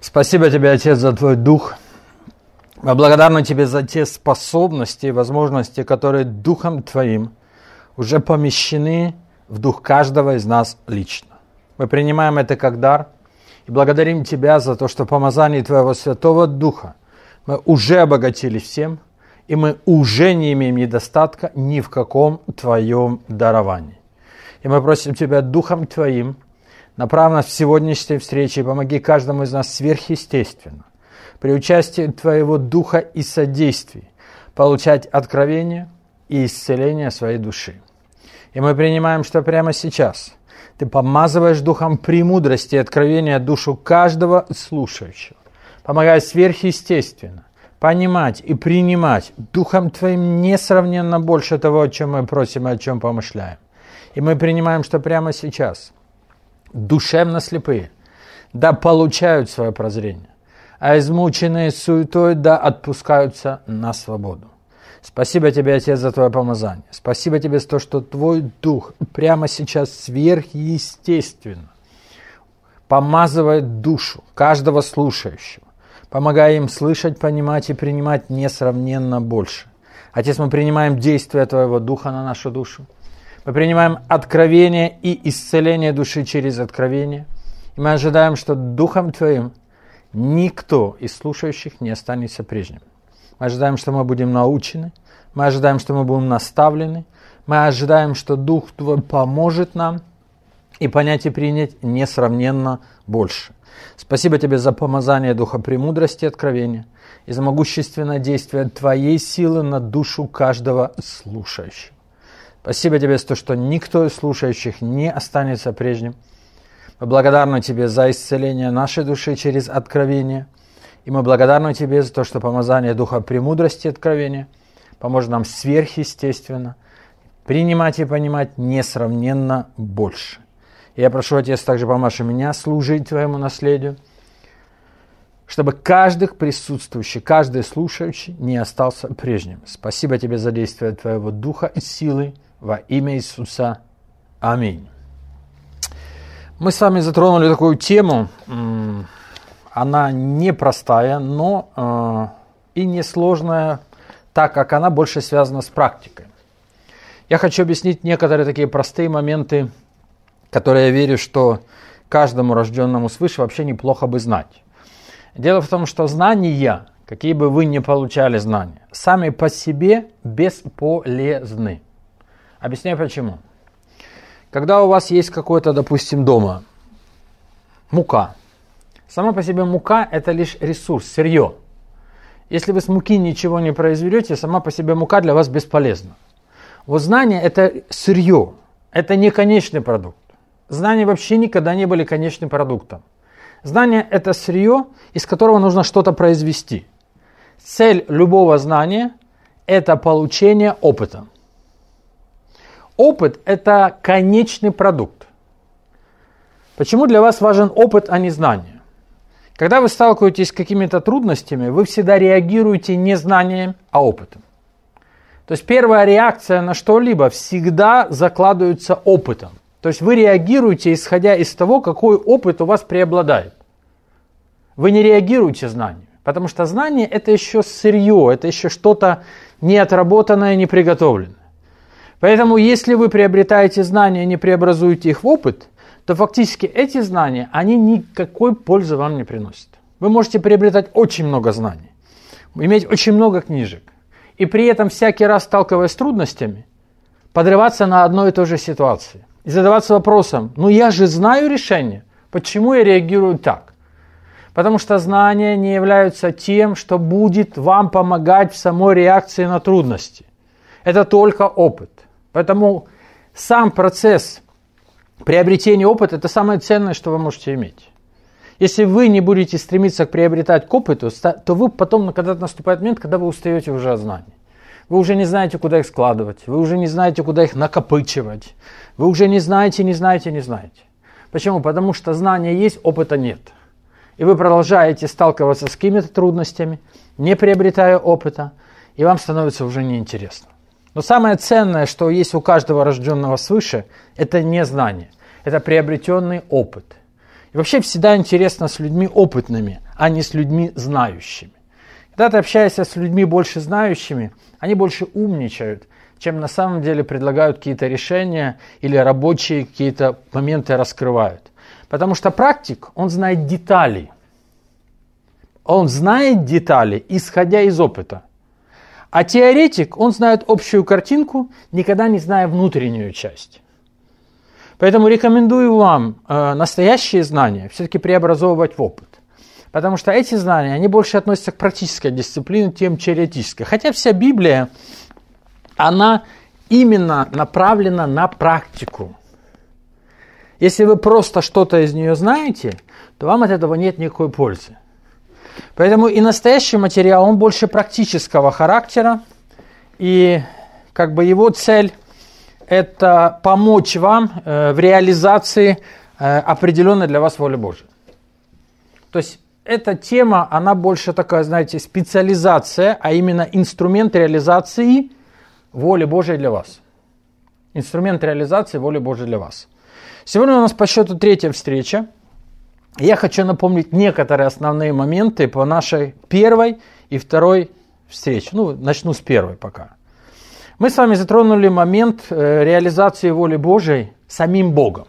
Спасибо тебе, Отец, за Твой Дух. Мы благодарны Тебе за те способности и возможности, которые Духом Твоим уже помещены в дух каждого из нас лично. Мы принимаем это как дар и благодарим Тебя за то, что в помазании Твоего Святого Духа мы уже обогатились всем, и мы уже не имеем недостатка ни в каком Твоем даровании. И мы просим Тебя Духом Твоим, направь нас в сегодняшней встрече и помоги каждому из нас сверхъестественно, при участии Твоего Духа и содействии, получать откровение и исцеление своей души. И мы принимаем, что прямо сейчас Ты помазываешь Духом премудрости и откровения душу каждого слушающего, помогая сверхъестественно понимать и принимать Духом Твоим несравненно больше того, о чем мы просим и о чем помышляем. И мы принимаем, что прямо сейчас душевно слепые да получают свое прозрение, а измученные суетой да отпускаются на свободу. Спасибо Тебе, Отец, за Твое помазание. Спасибо Тебе за то, что Твой Дух прямо сейчас сверхъестественно помазывает душу каждого слушающего, помогая им слышать, понимать и принимать несравненно больше. Отец, мы принимаем действие Твоего Духа на нашу душу. Мы принимаем откровение и исцеление души через откровение. И мы ожидаем, что Духом Твоим никто из слушающих не останется прежним. Мы ожидаем, что мы будем научены. Мы ожидаем, что мы будем наставлены. Мы ожидаем, что Дух Твой поможет нам и понять и принять несравненно больше. Спасибо Тебе за помазание Духа премудрости и откровения и за могущественное действие Твоей силы на душу каждого слушающего. Спасибо Тебе за то, что никто из слушающих не останется прежним. Мы благодарны Тебе за исцеление нашей души через откровение. И мы благодарны Тебе за то, что помазание Духа премудрости и откровения поможет нам сверхъестественно принимать и понимать несравненно больше. И я прошу, Отец, также помажь меня служить Твоему наследию, чтобы каждый присутствующий, каждый слушающий не остался прежним. Спасибо Тебе за действие Твоего Духа и силы во имя Иисуса. Аминь. Мы с вами затронули такую тему. Она непростая, но и несложная, так как она больше связана с практикой. Я хочу объяснить некоторые такие простые моменты, которые я верю, что каждому рожденному свыше вообще неплохо бы знать. Дело в том, что знания, какие бы вы ни получали знания, сами по себе бесполезны. Объясняю почему. Когда у вас есть какой-то, допустим, дома мука, сама по себе мука – это лишь ресурс, сырье. Если вы с муки ничего не произведете, сама по себе мука для вас бесполезна. Вот знание – это сырье, это не конечный продукт. Знания вообще никогда не были конечным продуктом. Знание – это сырье, из которого нужно что-то произвести. Цель любого знания – это получение опыта. Опыт – это конечный продукт. Почему для вас важен опыт, а не знание? Когда вы сталкиваетесь с какими-то трудностями, вы всегда реагируете не знанием, а опытом. То есть первая реакция на что-либо всегда закладывается опытом. То есть вы реагируете, исходя из того, какой опыт у вас преобладает. Вы не реагируете знаниями, потому что знание – это еще сырье, это еще что-то неотработанное, не приготовленное. Поэтому, если вы приобретаете знания и не преобразуете их в опыт, то фактически эти знания, они никакой пользы вам не приносят. Вы можете приобретать очень много знаний, иметь очень много книжек, и при этом всякий раз, сталкиваясь с трудностями, подрываться на одной и той же ситуации и задаваться вопросом: ну я же знаю решение, почему я реагирую так? Потому что знания не являются тем, что будет вам помогать в самой реакции на трудности. Это только опыт. Поэтому сам процесс приобретения опыта – это самое ценное, что вы можете иметь. Если вы не будете стремиться приобретать к опыту, то вы потом, когда наступает момент, когда вы устаете уже от знаний. Вы уже не знаете, куда их складывать, вы уже не знаете, куда их накопычивать, вы уже не знаете. Почему? Потому что знания есть, опыта нет. И вы продолжаете сталкиваться с какими-то трудностями, не приобретая опыта, и вам становится уже неинтересно. Но самое ценное, что есть у каждого рожденного свыше, это не знание, это приобретенный опыт. И вообще всегда интересно с людьми опытными а не с людьми знающими. Когда ты общаешься с людьми больше знающими, они больше умничают, чем на самом деле предлагают какие-то решения или рабочие какие-то моменты раскрывают. Потому что практик, он знает детали. Он знает детали, исходя из опыта. А теоретик, он знает общую картинку, никогда не зная внутреннюю часть. Поэтому рекомендую вам настоящие знания все-таки преобразовывать в опыт. Потому что эти знания, они больше относятся к практической дисциплине, чем теоретической. Хотя вся Библия, она именно направлена на практику. Если вы просто что-то из нее знаете, то вам от этого нет никакой пользы. Поэтому и настоящий материал, он больше практического характера. И как бы его цель – это помочь вам в реализации определенной для вас воли Божией. То есть эта тема, она больше такая, знаете, специализация, а именно инструмент реализации воли Божией для вас. Инструмент реализации воли Божией для вас. Сегодня у нас по счету 3-я встреча. Я хочу напомнить некоторые основные моменты по нашей 1-й и 2-й встрече. Начну с 1-й пока. Мы с вами затронули момент реализации воли Божией самим Богом.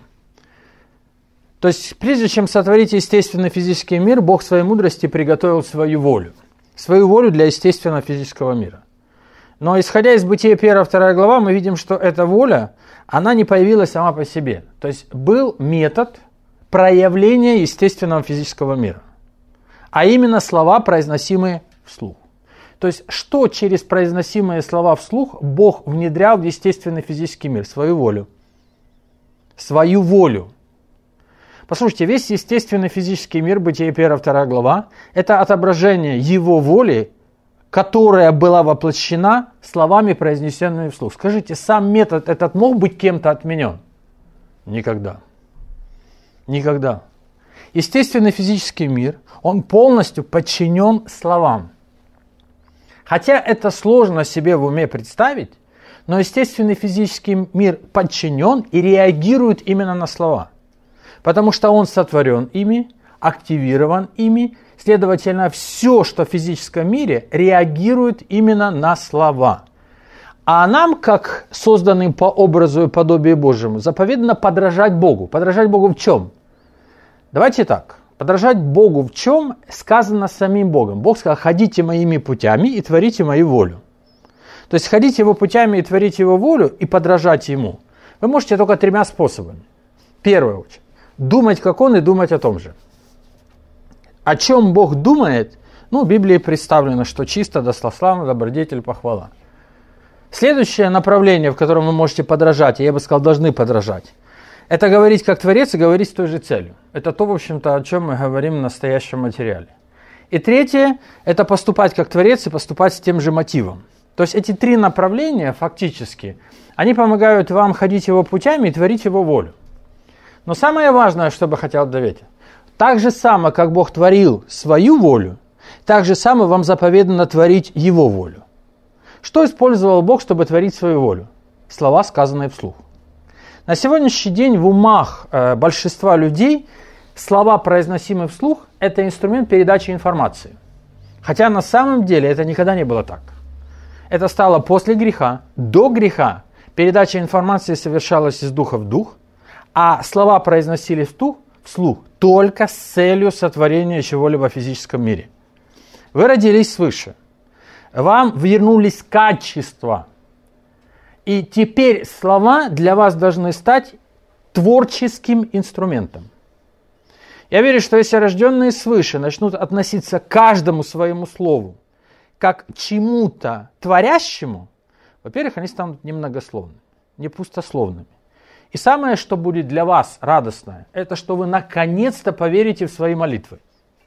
То есть, прежде чем сотворить естественный физический мир, Бог в своей мудрости приготовил свою волю. Свою волю для естественного физического мира. Но исходя из Бытия 1-2 глава, мы видим, что эта воля, она не появилась сама по себе. То есть, был метод проявления естественного физического мира. А именно слова, произносимые вслух. То есть, что через произносимые слова вслух Бог внедрял в естественный физический мир? Свою волю. Свою волю. Послушайте, весь естественный физический мир, Бытие 1-2 глава, это отображение Его воли, которая была воплощена словами, произнесенными вслух. Скажите, сам метод этот мог быть кем-то отменен? Никогда. Никогда. Естественный физический мир, он полностью подчинен словам. Хотя это сложно себе в уме представить, но естественный физический мир подчинен и реагирует именно на слова. Потому что он сотворен ими, активирован ими, следовательно, все, что в физическом мире, реагирует именно на слова. А нам, как созданным по образу и подобию Божьему, заповедано подражать Богу. Подражать Богу в чем? Давайте так. Подражать Богу в чем сказано самим Богом. Бог сказал: ходите моими путями и творите мою волю. То есть ходите его путями и творите его волю и подражать ему. Вы можете только 3 способами. Первое, думать как он и думать о том же. О чем Бог думает, в Библии представлено, что чисто, достославно, добродетель, похвала. Следующее направление, в котором вы можете подражать, я бы сказал, должны подражать, это говорить как Творец и говорить с той же целью. Это то, в общем-то, о чем мы говорим в настоящем материале. И третье, это поступать как Творец и поступать с тем же мотивом. То есть эти 3 направления, фактически, они помогают вам ходить его путями и творить его волю. Но самое важное, что бы хотел добавить, так же само, как Бог творил свою волю, так же само вам заповедано творить его волю. Что использовал Бог, чтобы творить свою волю? Слова, сказанные вслух. На сегодняшний день в умах большинства людей слова, произносимые вслух, это инструмент передачи информации. Хотя на самом деле это никогда не было так. Это стало после греха. До греха передача информации совершалась из духа в дух, а слова произносились вслух только с целью сотворения чего-либо в физическом мире. Вы родились свыше. Вам вернулись качества. И теперь слова для вас должны стать творческим инструментом. Я верю, что если рожденные свыше начнут относиться к каждому своему слову как к чему-то творящему, во-первых, они станут немногословными, не пустословными. И самое, что будет для вас радостное, это что вы наконец-то поверите в свои молитвы.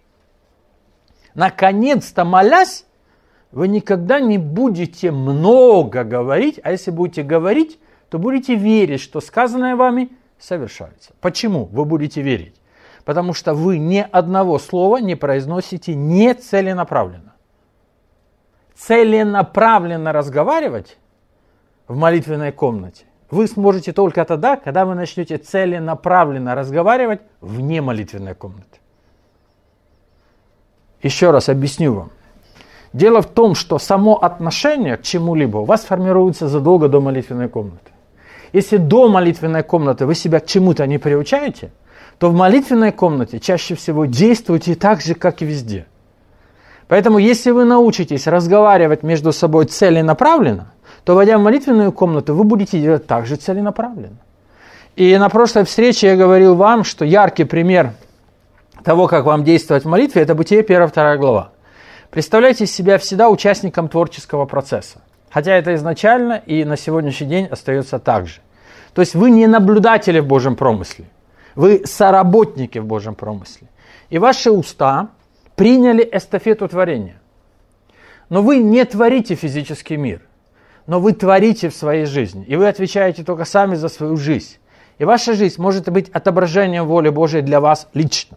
Наконец-то молясь, вы никогда не будете много говорить, а если будете говорить, то будете верить, что сказанное вами совершается. Почему вы будете верить? Потому что вы ни одного слова не произносите нецеленаправленно. Целенаправленно разговаривать в молитвенной комнате вы сможете только тогда, когда вы начнете целенаправленно разговаривать вне молитвенной комнаты. Еще раз объясню вам. Дело в том, что само отношение к чему-либо у вас формируется задолго до молитвенной комнаты. Если до молитвенной комнаты вы себя к чему-то не приучаете, то в молитвенной комнате чаще всего действуйте так же, как и везде. Поэтому, если вы научитесь разговаривать между собой целенаправленно, то, войдя в молитвенную комнату, вы будете делать так же целенаправленно. И на прошлой встрече я говорил вам, что яркий пример того, как вам действовать в молитве, это Бытие 1-2 глава. Представляйте себя всегда участником творческого процесса. Хотя это изначально и на сегодняшний день остается так же. То есть вы не наблюдатели в Божьем промысле, вы соработники в Божьем промысле. И ваши уста приняли эстафету творения. Но вы не творите физический мир, но вы творите в своей жизни. И вы отвечаете только сами за свою жизнь. И ваша жизнь может быть отображением воли Божией для вас лично.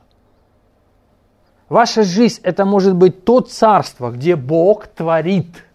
Ваша жизнь это может быть то царство, где Бог творит,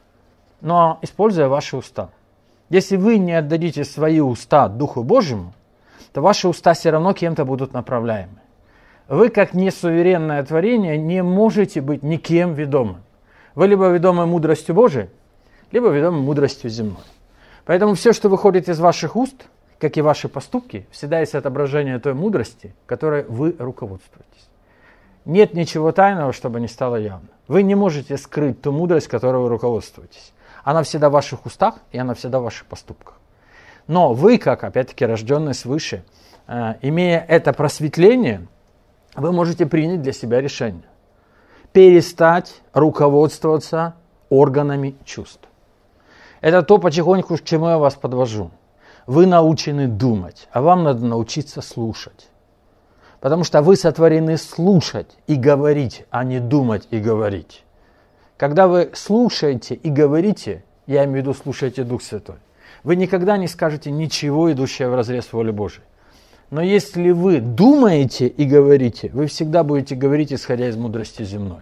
но используя ваши уста. Если вы не отдадите свои уста Духу Божьему, то ваши уста все равно кем-то будут направляемы. Вы, как несуверенное творение, не можете быть никем ведомым. Вы либо ведомы мудростью Божией, либо ведомы мудростью земной. Поэтому все, что выходит из ваших уст, как и ваши поступки, всегда есть отображение той мудрости, которой вы руководствуетесь. Нет ничего тайного, чтобы не стало явно. Вы не можете скрыть ту мудрость, которой вы руководствуетесь. Она всегда в ваших устах, и она всегда в ваших поступках. Но вы, как, опять-таки, рожденные свыше, имея это просветление, вы можете принять для себя решение. Перестать руководствоваться органами чувств. Это то, потихоньку, к чему я вас подвожу. Вы научены думать, а вам надо научиться слушать. Потому что вы сотворены слушать и говорить, а не думать и говорить. Когда вы слушаете и говорите, я имею в виду слушаете Дух Святой, вы никогда не скажете ничего, идущее вразрез воли Божией. Но если вы думаете и говорите, вы всегда будете говорить, исходя из мудрости земной.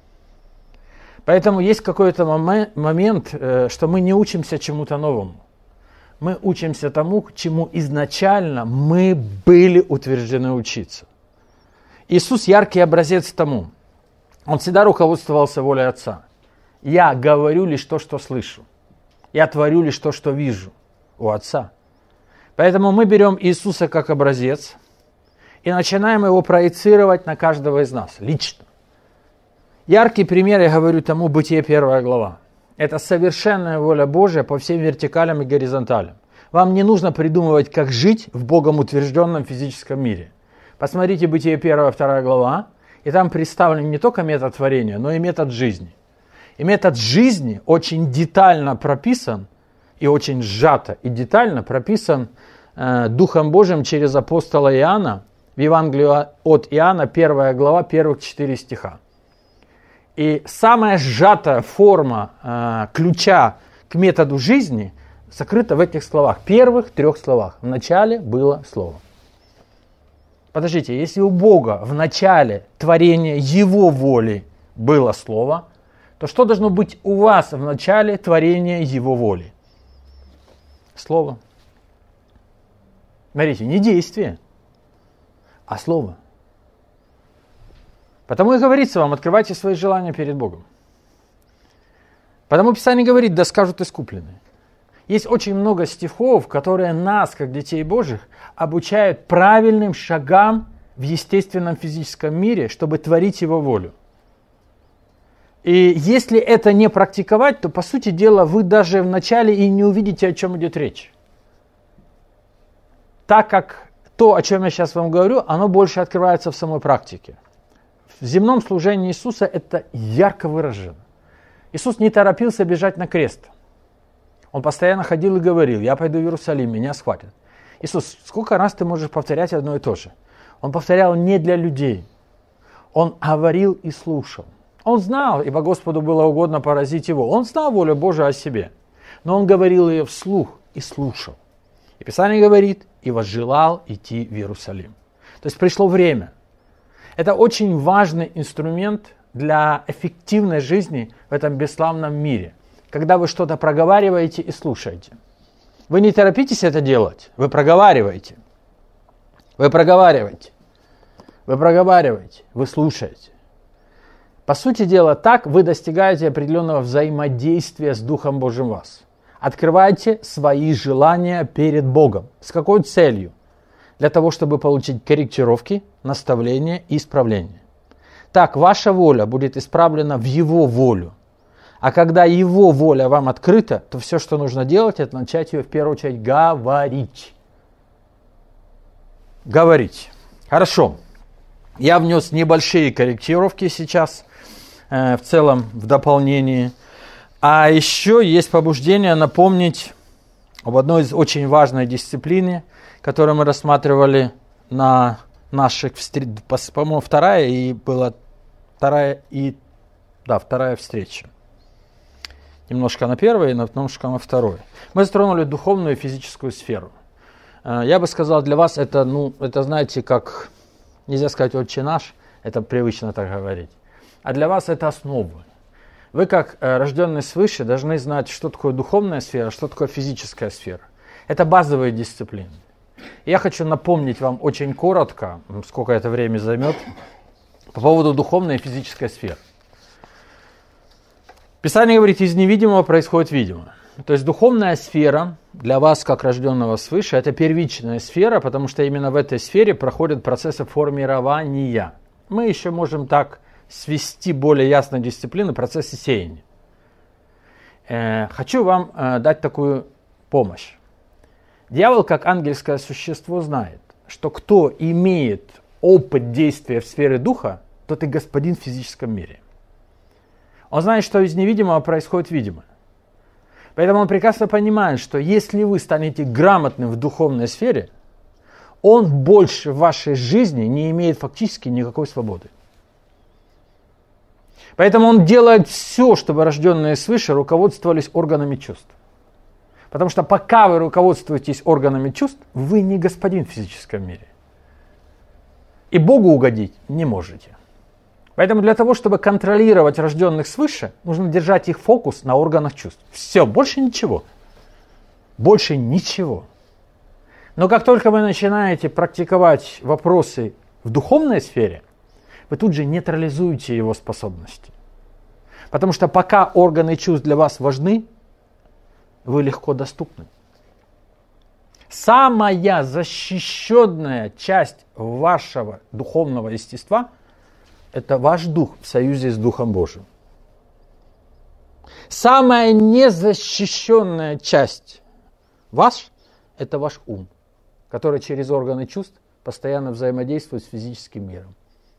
Поэтому есть какой-то момент, что мы не учимся чему-то новому. Мы учимся тому, к чему изначально мы были утверждены учиться. Иисус яркий образец тому. Он всегда руководствовался волей Отца. Я говорю лишь то, что слышу. Я творю лишь то, что вижу у Отца. Поэтому мы берем Иисуса как образец и начинаем его проецировать на каждого из нас лично. Яркий пример, я говорю, тому Бытие 1 глава. Это совершенная воля Божия по всем вертикалям и горизонталям. Вам не нужно придумывать, как жить в Богом утвержденном физическом мире. Посмотрите Бытие 1-2 глава, и там представлен не только метод творения, но и метод жизни. И метод жизни очень детально прописан, и очень сжато и детально прописан Духом Божиим через апостола Иоанна в Евангелии от Иоанна, 1 глава, первых 4 стиха. И самая сжатая форма ключа к методу жизни сокрыта в этих словах, первых 3 словах. В начале было Слово. Подождите, если у Бога в начале творения Его воли было Слово, то что должно быть у вас в начале творения Его воли? Слово. Смотрите, не действие, а Слово. Потому и говорится вам, открывайте свои желания перед Богом. Потому Писание говорит, да скажут искупленные. Есть очень много стихов, которые нас, как детей Божьих, обучают правильным шагам в естественном физическом мире, чтобы творить Его волю. И если это не практиковать, то, по сути дела, вы даже вначале и не увидите, о чем идет речь. Так как то, о чем я сейчас вам говорю, оно больше открывается в самой практике. В земном служении Иисуса это ярко выражено. Иисус не торопился бежать на крест. Он постоянно ходил и говорил, я пойду в Иерусалим, меня схватят. Иисус, сколько раз ты можешь повторять одно и то же? Он повторял не для людей. Он говорил и слушал. Он знал, ибо Господу было угодно поразить его. Он знал волю Божию о себе. Но он говорил ее вслух и слушал. И Писание говорит, и возжелал идти в Иерусалим. То есть пришло время. Это очень важный инструмент для эффективной жизни в этом бесславном мире. Когда вы что-то проговариваете и слушаете. Вы не торопитесь это делать, вы проговариваете. Вы проговариваете. Вы проговариваете, вы слушаете. По сути дела, так вы достигаете определенного взаимодействия с Духом Божьим в вас. Открывайте свои желания перед Богом. С какой целью? Для того, чтобы получить корректировки, наставления и исправления. Так ваша воля будет исправлена в Его волю. А когда Его воля вам открыта, то все, что нужно делать, это начать ее в первую очередь говорить. Говорить. Хорошо. Я внес небольшие корректировки сейчас, в целом в дополнении. А еще есть побуждение напомнить об одной из очень важной дисциплины, которую мы рассматривали на наших встречах. По-моему, вторая встреча. Немножко на первой и немножко на второй. Мы затронули духовную и физическую сферу. Я бы сказал, для вас это знаете, как, нельзя сказать «Отче наш», это привычно так говорить. А для вас это основы. Вы, как рожденные свыше, должны знать, что такое духовная сфера, что такое физическая сфера. Это базовые дисциплины. Я хочу напомнить вам очень коротко, сколько это время займет, по поводу духовной и физической сферы. Писание говорит, из невидимого происходит видимое. То есть духовная сфера для вас, как рожденного свыше, это первичная сфера, потому что именно в этой сфере проходят процессы формирования. Мы еще можем так свести более ясно дисциплины процессы сеяния. Хочу вам дать такую помощь. Дьявол, как ангельское существо, знает, что кто имеет опыт действия в сфере духа, тот и господин в физическом мире. Он знает, что из невидимого происходит видимое. Поэтому он прекрасно понимает, что если вы станете грамотным в духовной сфере, он больше в вашей жизни не имеет фактически никакой свободы. Поэтому он делает все, чтобы рожденные свыше руководствовались органами чувств. Потому что пока вы руководствуетесь органами чувств, вы не господин в физическом мире. И Богу угодить не можете. Поэтому для того, чтобы контролировать рожденных свыше, нужно держать их фокус на органах чувств. Все, больше ничего. Больше ничего. Но как только вы начинаете практиковать вопросы в духовной сфере, вы тут же нейтрализуете его способности. Потому что пока органы чувств для вас важны, вы легко доступны. Самая защищенная часть вашего духовного естества – это ваш дух в союзе с Духом Божьим. Самая незащищенная часть вас – это ваш ум, который через органы чувств постоянно взаимодействует с физическим миром.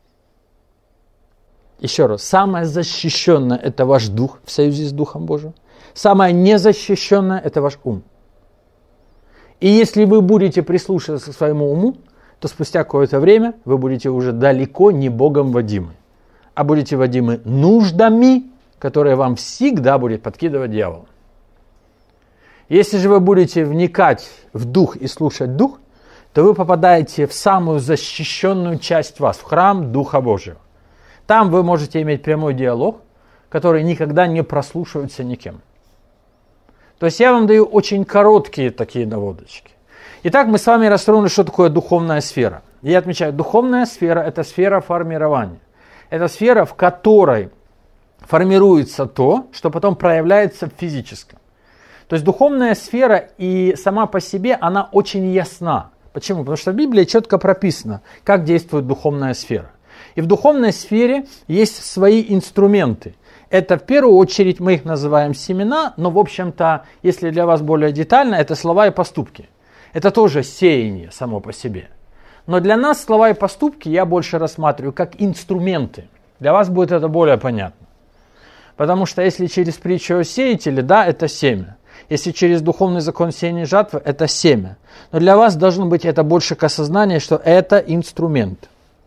Еще раз, самое защищенное – это ваш дух в союзе с Духом Божьим. Самое незащищенное – это ваш ум. И если вы будете прислушиваться к своему уму, то спустя какое-то время вы будете уже далеко не Богом водимы, а будете водимы нуждами, которые вам всегда будет подкидывать дьявол. Если же вы будете вникать в дух и слушать дух, то вы попадаете в самую защищенную часть вас, в храм Духа Божьего. Там вы можете иметь прямой диалог, который никогда не прослушивается никем. То есть я вам даю очень короткие такие наводочки. Итак, мы с вами рассмотрели, что такое духовная сфера. Я отмечаю, духовная сфера – это сфера формирования. Это сфера, в которой формируется то, что потом проявляется в физическом. То есть духовная сфера и сама по себе, она очень ясна. Почему? Потому что в Библии четко прописано, как действует духовная сфера. И в духовной сфере есть свои инструменты. Это в первую очередь мы их называем семена, но в общем-то, если для вас более детально, это слова и поступки. Это тоже сеяние само по себе. Но для нас слова и поступки я больше рассматриваю как инструменты. Для вас будет это более понятно. Потому что если через притчу о сеятеле, да, это семя. Если через духовный закон сеяния и жатвы, это семя. Но для вас должно быть это больше к осознанию, что это инструмент.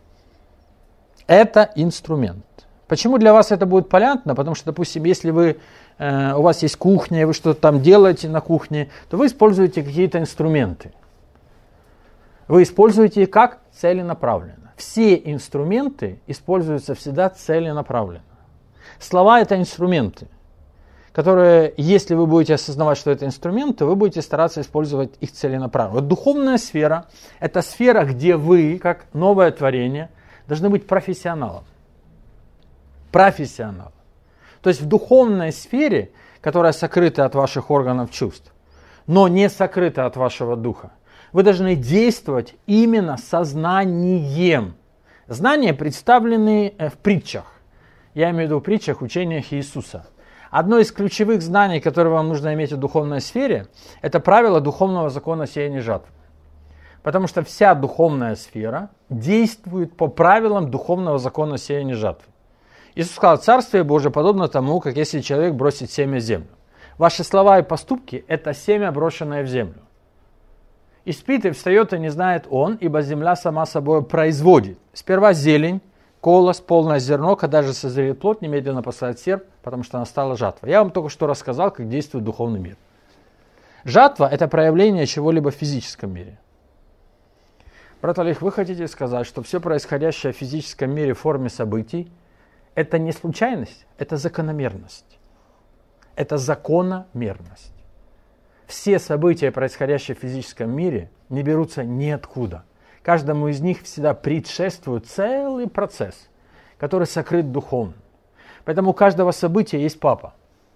Это инструмент. Почему для вас это будет понятно? Потому что, допустим, если у вас есть кухня, и вы что-то там делаете на кухне, то вы используете какие-то инструменты. Вы используете их как целенаправленно. Все инструменты используются всегда целенаправленно. Слова – это инструменты, которые, если вы будете осознавать, что это инструменты, вы будете стараться использовать их целенаправленно. Вот духовная сфера – это сфера, где вы, как новое творение, должны быть профессионалом. профессионала. То есть в духовной сфере, которая сокрыта от ваших органов чувств, но не сокрыта от вашего духа, вы должны действовать именно сознанием. Знания представлены в притчах. Я имею в виду в притчах, учениях Иисуса. Одно из ключевых знаний, которые вам нужно иметь в духовной сфере, это правило духовного закона сеяния жатвы. Потому что вся духовная сфера действует по правилам духовного закона сеяния жатвы. Иисус сказал, Царствие Божие подобно тому, как если человек бросит семя в землю. Ваши слова и поступки – это семя, брошенное в землю. И спит, и встает, и не знает он, ибо земля сама собой производит. Сперва зелень, колос, полное зерно, когда же созреет плод, немедленно посылает серп, потому что настала жатва. Я вам только что рассказал, как действует духовный мир. Жатва – это проявление чего-либо в физическом мире. Брат Олег, вы хотите сказать, что все происходящее в физическом мире в форме событий – это не случайность, это закономерность. Это закономерность. Все события, происходящие в физическом мире, не берутся ниоткуда. Каждому из них всегда предшествует целый процесс, который сокрыт духовно. Поэтому у каждого события есть папа.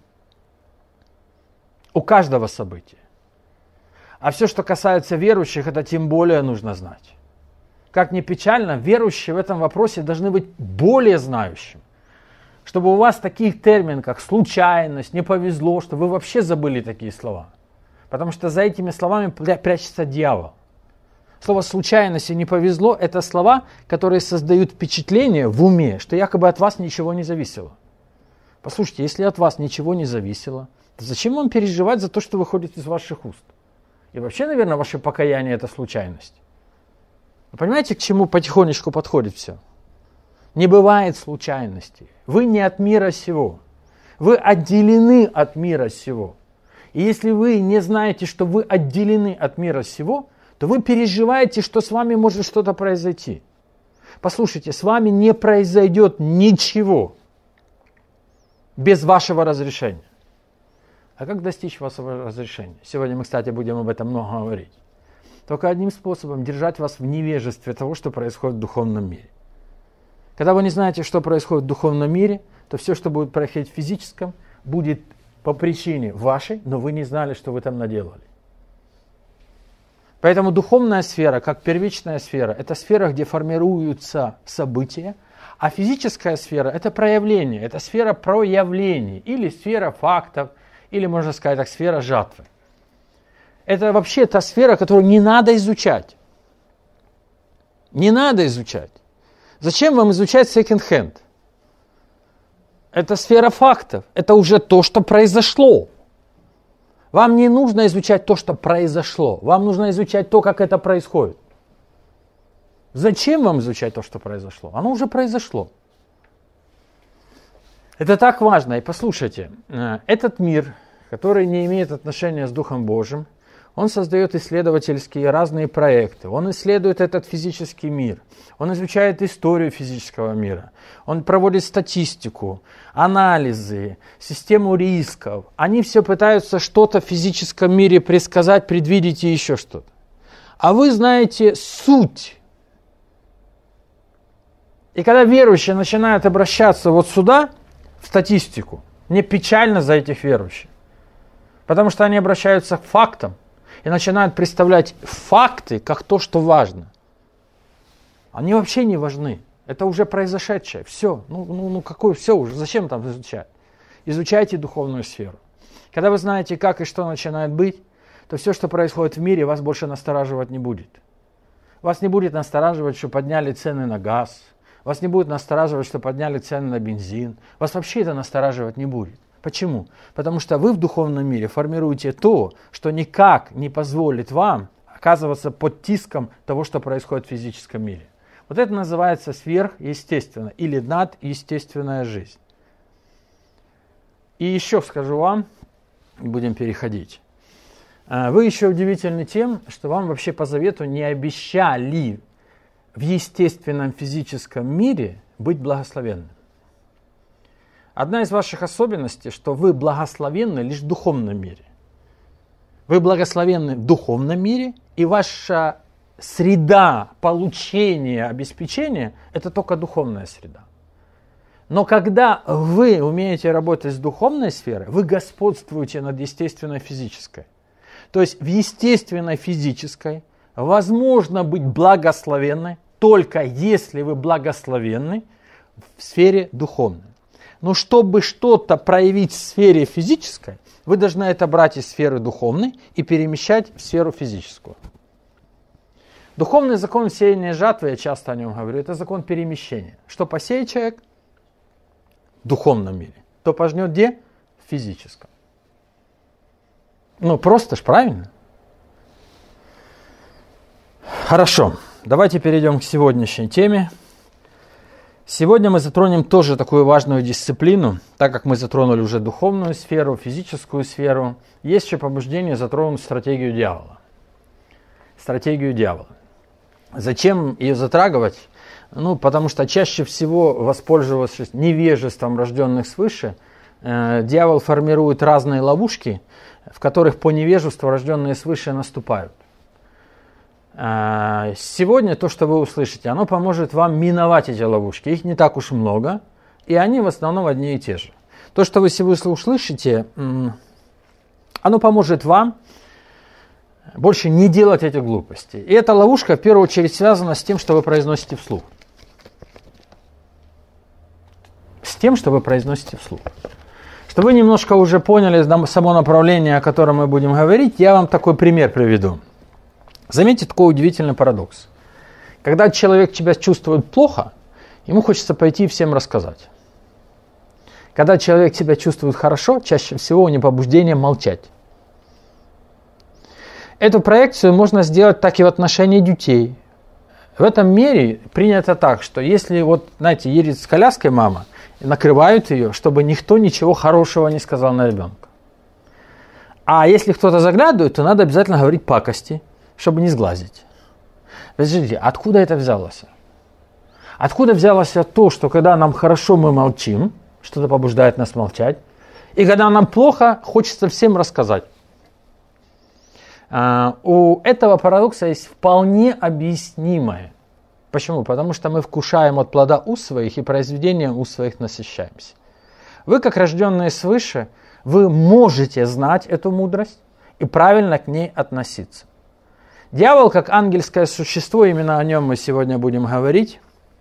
У каждого события. А все, что касается верующих, это тем более нужно знать. Как ни печально, верующие в этом вопросе должны быть более знающими. Чтобы у вас таких терминов, как случайность, не повезло, что вы вообще забыли такие слова. Потому что за этими словами прячется дьявол. Слово случайность и не повезло – это слова, которые создают впечатление в уме, что якобы от вас ничего не зависело. Послушайте, если от вас ничего не зависело, то зачем вам переживать за то, что выходит из ваших уст? И вообще, наверное, ваше покаяние – это случайность. Вы понимаете, к чему потихонечку подходит все? Не бывает случайностей. Вы не от мира сего. Вы отделены от мира сего. И если вы не знаете, что вы отделены от мира сего, то вы переживаете, что с вами может что-то произойти. Послушайте, с вами не произойдет ничего без вашего разрешения. А как достичь вашего разрешения? Сегодня мы, кстати, будем об этом много говорить. Только одним способом – держать вас в невежестве того, что происходит в духовном мире. Когда вы не знаете, что происходит в духовном мире, то все, что будет происходить в физическом, будет по причине вашей, но вы не знали, что вы там наделали. Поэтому духовная сфера, как первичная сфера, это сфера, где формируются события, а физическая сфера – это проявление, это сфера проявлений, или сфера фактов, или, можно сказать так, сфера жатвы. Это вообще та сфера, которую не надо изучать. Не надо изучать. Зачем вам изучать секонд-хенд? Это сфера фактов. Это уже то, что произошло. Вам не нужно изучать то, что произошло. Вам нужно изучать то, как это происходит. Зачем вам изучать то, что произошло? Оно уже произошло. Это так важно. И послушайте, этот мир, который не имеет отношения с Духом Божьим, он создает исследовательские разные проекты. Он исследует этот физический мир. Он изучает историю физического мира. Он проводит статистику, анализы, систему рисков. Они все пытаются что-то в физическом мире предсказать, предвидеть и еще что-то. А вы знаете суть. И когда верующие начинают обращаться вот сюда, в статистику, мне печально за этих верующих. Потому что они обращаются к фактам и начинают представлять факты как то, что важно. Они вообще не важны. Это уже произошедшее. Все. Какое все уже? Зачем там изучать? Изучайте духовную сферу. Когда вы знаете, как и что начинает быть, то все, что происходит в мире, вас больше настораживать не будет. Вас не будет настораживать, что подняли цены на газ. Вас не будет настораживать, что подняли цены на бензин. Вас вообще это настораживать не будет. Почему? Потому что вы в духовном мире формируете то, что никак не позволит вам оказываться под тиском того, что происходит в физическом мире. Вот это называется сверхъестественная или надъестественная жизнь. И еще скажу вам, будем переходить. Вы еще удивительны тем, что вам вообще по завету не обещали в естественном физическом мире быть благословенным. Одна из ваших особенностей, что вы благословенны лишь в духовном мире. Вы благословенны в духовном мире, и ваша среда получения, обеспечения – это только духовная среда. Но когда вы умеете работать с духовной сферой, вы господствуете над естественной физической. То есть в естественной физической возможно быть благословенной, только если вы благословенны в сфере духовной. Но чтобы что-то проявить в сфере физической, вы должны это брать из сферы духовной и перемещать в сферу физическую. Духовный закон сеяния жатвы, я часто о нем говорю, это закон перемещения. Что посеет человек в духовном мире, то пожнет где? В физическом. Ну, просто ж правильно. Хорошо, давайте перейдем к сегодняшней теме. Сегодня мы затронем тоже такую важную дисциплину, так как мы затронули уже духовную сферу, физическую сферу. Есть еще побуждение затронуть стратегию дьявола. Стратегию дьявола. Зачем ее затрагивать? Ну, потому что чаще всего, воспользовавшись невежеством рожденных свыше, дьявол формирует разные ловушки, в которых по невежеству рожденные свыше наступают. Сегодня то, что вы услышите, оно поможет вам миновать эти ловушки. Их не так уж много, и они в основном одни и те же. То, что вы сегодня услышите, оно поможет вам больше не делать этих глупостей. И эта ловушка в первую очередь связана с тем, что вы произносите вслух. С тем, что вы произносите вслух. Чтобы вы немножко уже поняли само направление, о котором мы будем говорить, я вам такой пример приведу. Заметьте такой удивительный парадокс. Когда человек себя чувствует плохо, ему хочется пойти и всем рассказать. Когда человек себя чувствует хорошо, чаще всего у него побуждение молчать. Эту проекцию можно сделать так и в отношении детей. В этом мире принято так, что если, вот, знаете, едет с коляской мама, накрывают ее, чтобы никто ничего хорошего не сказал на ребенка. А если кто-то заглядывает, то надо обязательно говорить пакости, чтобы не сглазить. Подождите, откуда это взялось? Откуда взялось то, что когда нам хорошо, мы молчим, что-то побуждает нас молчать, и когда нам плохо, хочется всем рассказать? У этого парадокса есть вполне объяснимое. Почему? Потому что мы вкушаем от плода уст своих и произведением уст своих насыщаемся. Вы, как рожденные свыше, вы можете знать эту мудрость и правильно к ней относиться. Дьявол, как ангельское существо, именно о нем мы сегодня будем говорить,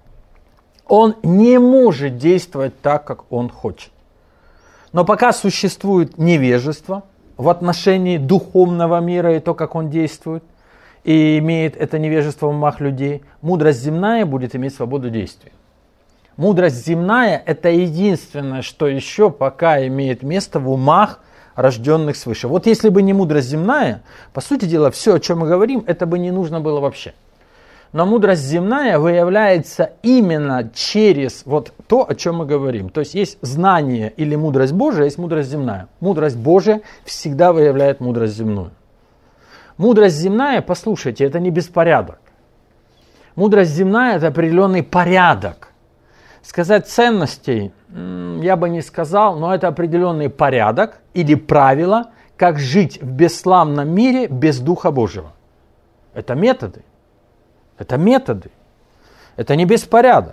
он не может действовать так, как он хочет. Но пока существует невежество в отношении духовного мира и то, как он действует, и имеет это невежество в умах людей, мудрость земная будет иметь свободу действия. Мудрость земная – это единственное, что еще пока имеет место в умах рожденных свыше. Вот если бы не мудрость земная, по сути дела, все, о чем мы говорим, это бы не нужно было вообще. Но мудрость земная выявляется именно через вот то, о чем мы говорим. То есть есть знание или мудрость Божия, есть мудрость земная. Мудрость Божия всегда выявляет мудрость земную. Мудрость земная, послушайте, это не беспорядок. Мудрость земная – это определенный порядок. Сказать ценностей я бы не сказал, но это определенный порядок или правила, как жить в бесславном мире без Духа Божьего. Это методы. Это методы. Это не беспорядок.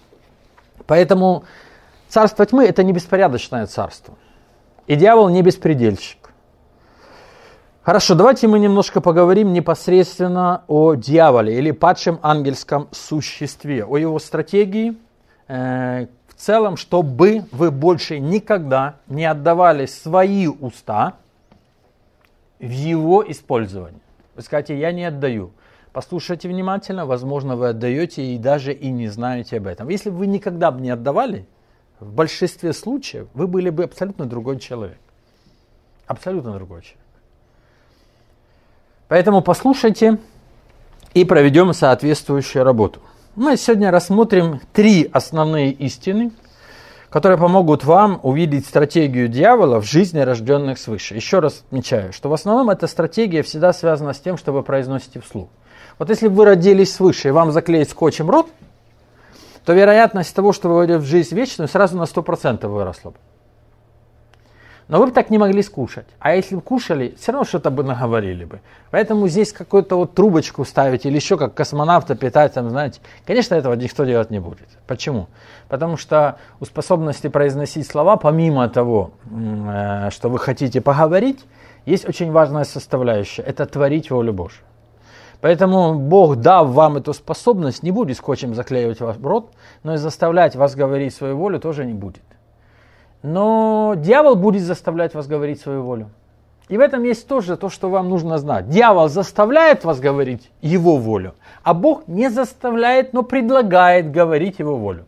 Поэтому царство тьмы – это не беспорядочное царство. И дьявол не беспредельщик. Хорошо, давайте мы немножко поговорим непосредственно о дьяволе или падшем ангельском существе, о его стратегии, в целом, чтобы вы больше никогда не отдавали свои уста в его использование. Вы скажете, я не отдаю. Послушайте внимательно, возможно, вы отдаете и даже и не знаете об этом. Если бы вы никогда бы не отдавали, в большинстве случаев вы были бы абсолютно другой человек. Абсолютно другой человек. Поэтому послушайте и проведем соответствующую работу. Мы сегодня рассмотрим 3 основные истины, которые помогут вам увидеть стратегию дьявола в жизни рожденных свыше. Еще раз отмечаю, что в основном эта стратегия всегда связана с тем, что вы произносите вслух. Вот если бы вы родились свыше и вам заклеить скотчем рот, то вероятность того, что вы войдете в жизнь вечную, сразу на 100% выросла бы. Но вы бы так не могли скушать. А если бы кушали, все равно что-то бы наговорили бы. Поэтому здесь какую-то вот трубочку ставить или еще как космонавта питать, там, знаете, конечно, этого никто делать не будет. Почему? Потому что у способности произносить слова, помимо того, что вы хотите поговорить, есть очень важная составляющая – это творить волю Божию. Поэтому Бог, дав вам эту способность, не будет скотчем заклеивать ваш рот, но и заставлять вас говорить свою волю тоже не будет. Но дьявол будет заставлять вас говорить свою волю. И в этом есть тоже то, что вам нужно знать. Дьявол заставляет вас говорить его волю, а Бог не заставляет, но предлагает говорить его волю.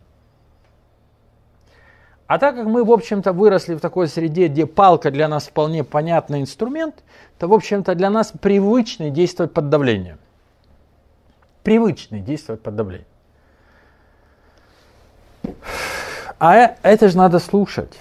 А так как мы, в общем-то, выросли в такой среде, где палка для нас вполне понятный инструмент, то, в общем-то, для нас привычно действовать под давлением. Привычно действовать под давлением. А это же надо слушать.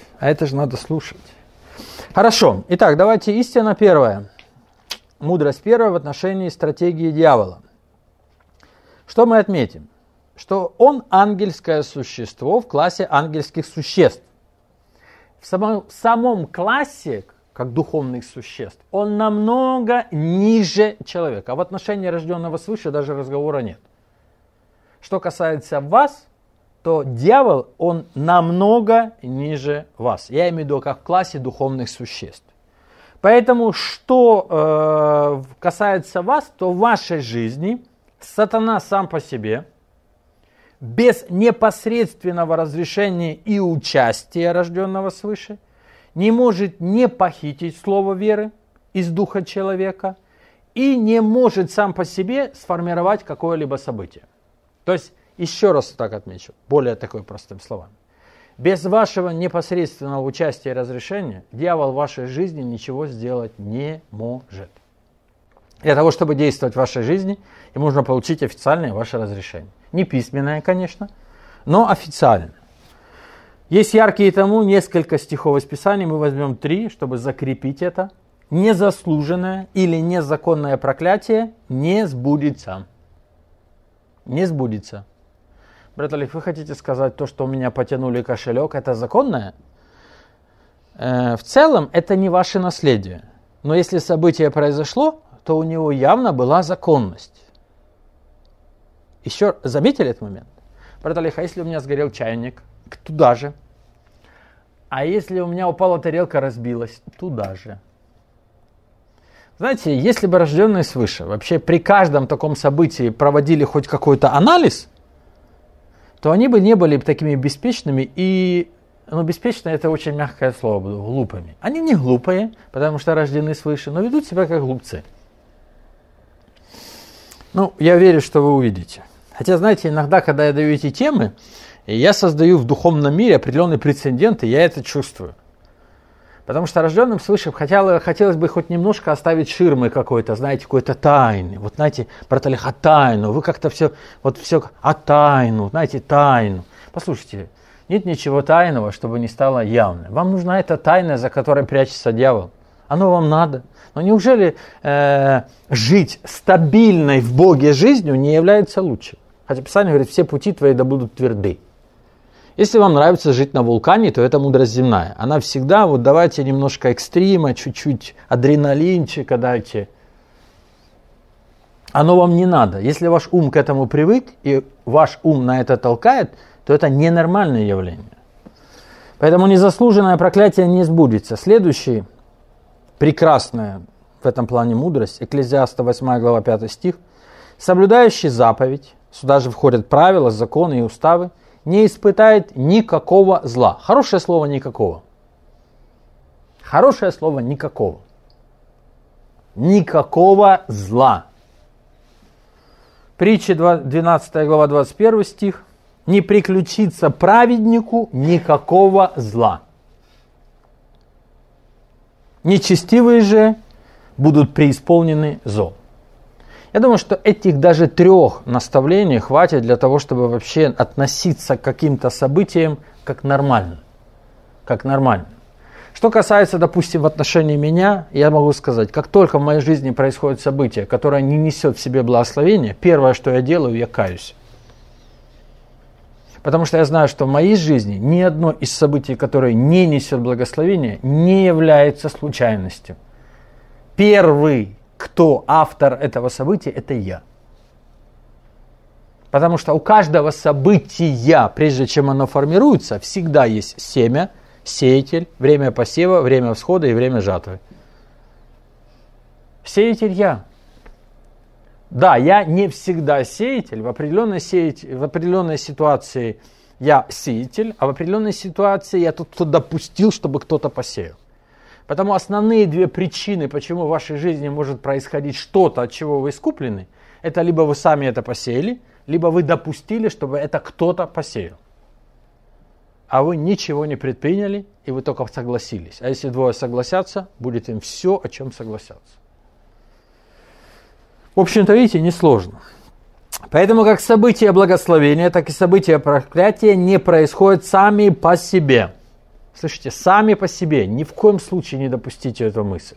Хорошо. Итак, давайте истина первая. Мудрость первая в отношении стратегии дьявола. Что мы отметим? Что он ангельское существо в классе ангельских существ. В самом классе, как духовных существ, он намного ниже человека. А в отношении рожденного свыше даже разговора нет. Что касается вас, то дьявол, он намного ниже вас. Я имею в виду, как в классе духовных существ. Поэтому, что касается вас, то в вашей жизни сатана сам по себе, без непосредственного разрешения и участия рожденного свыше, не может не похитить слово веры из духа человека и не может сам по себе сформировать какое-либо событие. То есть, еще раз так отмечу, более такой простым словами. Без вашего непосредственного участия и разрешения дьявол в вашей жизни ничего сделать не может. Для того, чтобы действовать в вашей жизни, ему нужно получить официальное ваше разрешение. Не письменное, конечно, но официальное. Есть яркие тому несколько стихов из Писания, мы возьмем 3, чтобы закрепить это. Незаслуженное или незаконное проклятие не сбудется. Не сбудется. Брат Олег, вы хотите сказать, то, что у меня потянули кошелек, это законное? В целом, это не ваше наследие. Но если событие произошло, то у него явно была законность. Еще заметили этот момент? Брат Олег, а если у меня сгорел чайник? Туда же. А если у меня упала тарелка, разбилась? Туда же. Знаете, если бы рожденные свыше вообще при каждом таком событии проводили хоть какой-то анализ, то они бы не были такими беспечными и, беспечные это очень мягкое слово, глупыми. Они не глупые, потому что рождены свыше, но ведут себя как глупцы. Я верю, что вы увидите. Хотя, знаете, иногда, когда я даю эти темы, я создаю в духовном мире определенный прецедент, и я это чувствую. Потому что рожденным свыше хотелось бы хоть немножко оставить ширмы какой-то, знаете, какой-то тайны. Вот знаете, брат Олег, тайну, вы как-то все тайну, знаете, тайну. Послушайте, нет ничего тайного, чтобы не стало явным. Вам нужна эта тайна, за которой прячется дьявол. Оно вам надо. Но неужели жить стабильной в Боге жизнью не является лучше? Хотя Писание говорит, все пути твои да будут тверды. Если вам нравится жить на вулкане, то это мудрость земная. Она всегда, давайте немножко экстрима, чуть-чуть адреналинчика дайте. Оно вам не надо. Если ваш ум к этому привык, и ваш ум на это толкает, то это ненормальное явление. Поэтому незаслуженное проклятие не сбудется. Следующий, прекрасная в этом плане мудрость, Экклезиаста 8 глава 5 стих. Соблюдающий заповедь, сюда же входят правила, законы и уставы, не испытает никакого зла. Хорошее слово никакого. Хорошее слово никакого. Никакого зла. Притча 12 глава 21 стих. Не приключится праведнику никакого зла. Нечестивые же будут преисполнены зол. Я думаю, что этих даже 3 наставлений хватит для того, чтобы вообще относиться к каким-то событиям как нормально. Как нормально. Что касается, допустим, в отношении меня, я могу сказать, как только в моей жизни происходит событие, которое не несет в себе благословения, первое, что я делаю, я каюсь. Потому что я знаю, что в моей жизни ни одно из событий, которое не несет благословения, не является случайностью. Первый, кто автор этого события, это я. Потому что у каждого события, прежде чем оно формируется, всегда есть семя, сеятель, время посева, время всхода и время жатвы. Сеятель я. Да, я не всегда сеятель, в определенной ситуации я сеятель, а в определенной ситуации я тут допустил, чтобы кто-то посеял. Потому основные две причины, почему в вашей жизни может происходить что-то, от чего вы искуплены, это либо вы сами это посеяли, либо вы допустили, чтобы это кто-то посеял. А вы ничего не предприняли, и вы только согласились. А если двое согласятся, будет им все, о чем согласятся. В общем-то, видите, несложно. Поэтому как события благословения, так и события проклятия не происходят сами по себе. Слышите, сами по себе. Ни в коем случае не допустите эту мысль.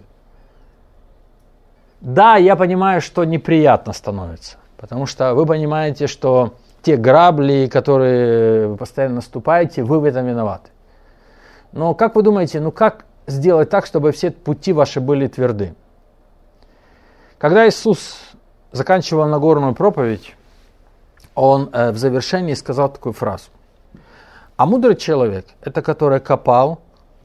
Да, я понимаю, что неприятно становится. Потому что вы понимаете, что те грабли, которые вы постоянно наступаете, вы в этом виноваты. Но как вы думаете, как сделать так, чтобы все пути ваши были тверды? Когда Иисус заканчивал Нагорную проповедь, Он в завершении сказал такую фразу. А мудрый человек, это который копал,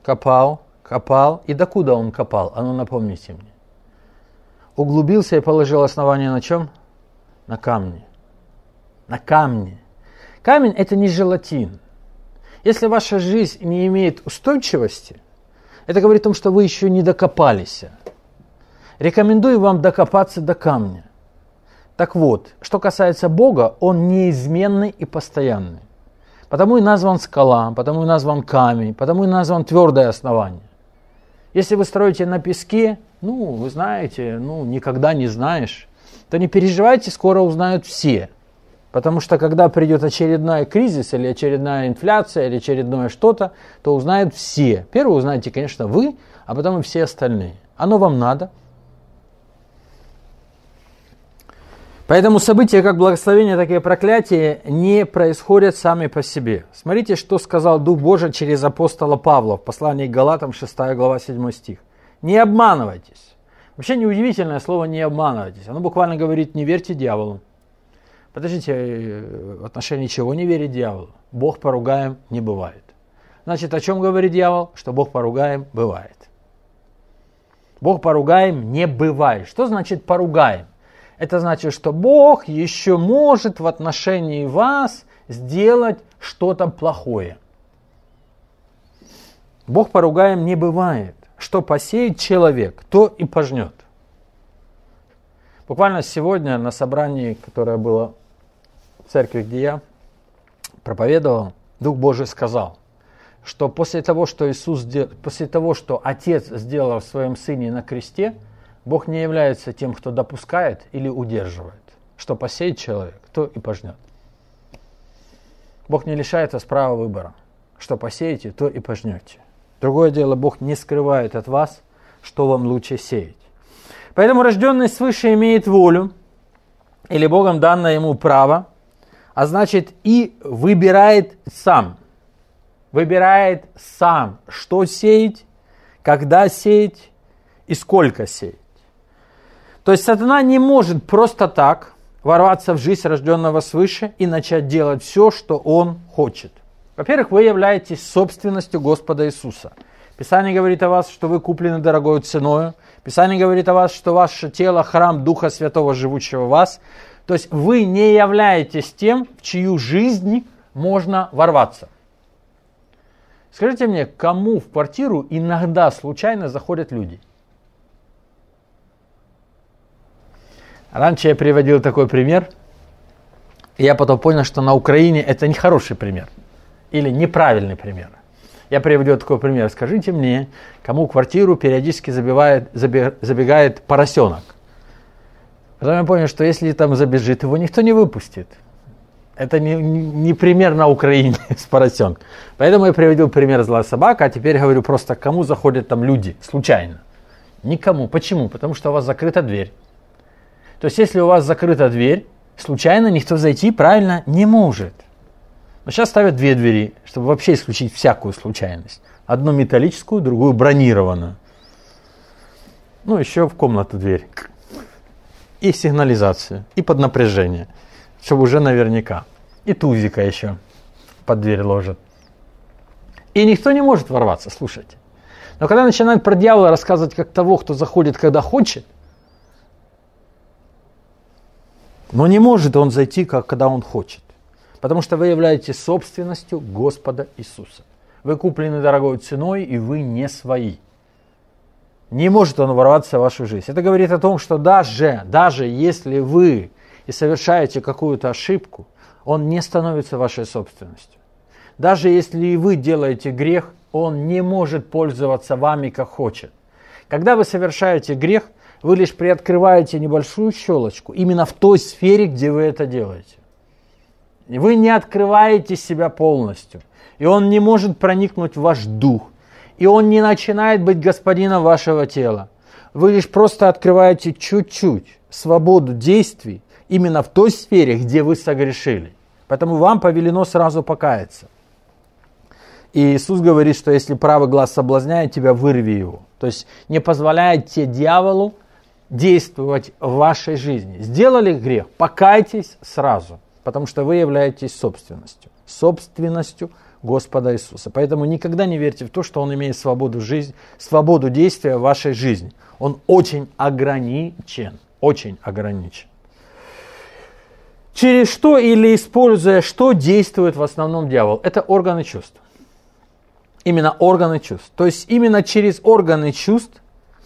и докуда он копал? А ну напомните мне. Углубился и положил основание на чем? На камне. На камне. Камень это не желатин. Если ваша жизнь не имеет устойчивости, это говорит о том, что вы еще не докопались. Рекомендую вам докопаться до камня. Так вот, что касается Бога, Он неизменный и постоянный. Потому и назван скала, потому и назван камень, потому и назван твердое основание. Если вы строите на песке, вы знаете, никогда не знаешь, то не переживайте, скоро узнают все. Потому что когда придет очередной кризис, или очередная инфляция, или очередное что-то, то узнают все. Первый узнаете, конечно, вы, а потом и все остальные. Оно вам надо. Поэтому события как благословение, так и проклятие не происходят сами по себе. Смотрите, что сказал Дух Божий через апостола Павла в послании к Галатам, 6 глава, 7 стих. Не обманывайтесь. Вообще неудивительное слово «не обманывайтесь». Оно буквально говорит «не верьте дьяволу». Подождите, в отношении чего не верить дьяволу? Бог поругаем не бывает. Значит, о чем говорит дьявол? Что Бог поругаем бывает. Бог поругаем не бывает. Что значит поругаем? Это значит, что Бог еще может в отношении вас сделать что-то плохое. Бог поругаем не бывает. Что посеет человек, то и пожнет. Буквально сегодня на собрании, которое было в церкви, где я проповедовал, Дух Божий сказал, что после того, что Отец сделал в Своем Сыне на кресте, Бог не является тем, кто допускает или удерживает. Что посеет человек, то и пожнет. Бог не лишает вас права выбора. Что посеете, то и пожнете. Другое дело, Бог не скрывает от вас, что вам лучше сеять. Поэтому рожденный свыше имеет волю, или Богом данное ему право, а значит и выбирает сам. Выбирает сам, что сеять, когда сеять и сколько сеять. То есть сатана не может просто так ворваться в жизнь рожденного свыше и начать делать все, что он хочет. Во-первых, вы являетесь собственностью Господа Иисуса. Писание говорит о вас, что вы куплены дорогою ценою. Писание говорит о вас, что ваше тело – храм Духа Святого, живущего в вас. То есть вы не являетесь тем, в чью жизнь можно ворваться. Скажите мне, кому в квартиру иногда случайно заходят люди? Раньше я приводил такой пример, и я потом понял, что на Украине это не хороший пример. Или неправильный пример. Я приведу такой пример. Скажите мне, кому в квартиру периодически забегает поросенок. Потом я понял, что если там забежит, его никто не выпустит. Это не пример на Украине с поросенком. Поэтому я приводил пример злая собака, а теперь говорю просто, кому заходят там люди случайно. Никому. Почему? Потому что у вас закрыта дверь. То есть если у вас закрыта дверь, случайно никто зайти правильно не может. Но сейчас ставят две двери, чтобы вообще исключить всякую случайность. Одну металлическую, другую бронированную. Ну, еще в комнату дверь. И сигнализацию, и под напряжение, чтобы уже наверняка. И тузика еще под дверь ложат. И никто не может ворваться, слушайте. Но когда начинают про дьявола рассказывать как того, кто заходит, когда хочет, но не может он зайти, когда он хочет. Потому что вы являетесь собственностью Господа Иисуса. Вы куплены дорогой ценой, и вы не свои. Не может он ворваться в вашу жизнь. Это говорит о том, что даже если вы и совершаете какую-то ошибку, он не становится вашей собственностью. Даже если и вы делаете грех, он не может пользоваться вами как хочет. Когда вы совершаете грех, вы лишь приоткрываете небольшую щелочку именно в той сфере, где вы это делаете. Вы не открываете себя полностью. И он не может проникнуть в ваш дух. И он не начинает быть господином вашего тела. Вы лишь просто открываете чуть-чуть свободу действий именно в той сфере, где вы согрешили. Поэтому вам повелено сразу покаяться. И Иисус говорит, что если правый глаз соблазняет тебя, вырви его. То есть не позволяйте дьяволу действовать в вашей жизни. Сделали грех, покайтесь сразу, потому что вы являетесь собственностью Господа Иисуса. Поэтому никогда не верьте в то, что Он имеет свободу жизни, свободу действия в вашей жизни. Он очень ограничен. Через что или используя что действует в основном дьявол? Это органы чувств. Именно органы чувств. То есть именно через органы чувств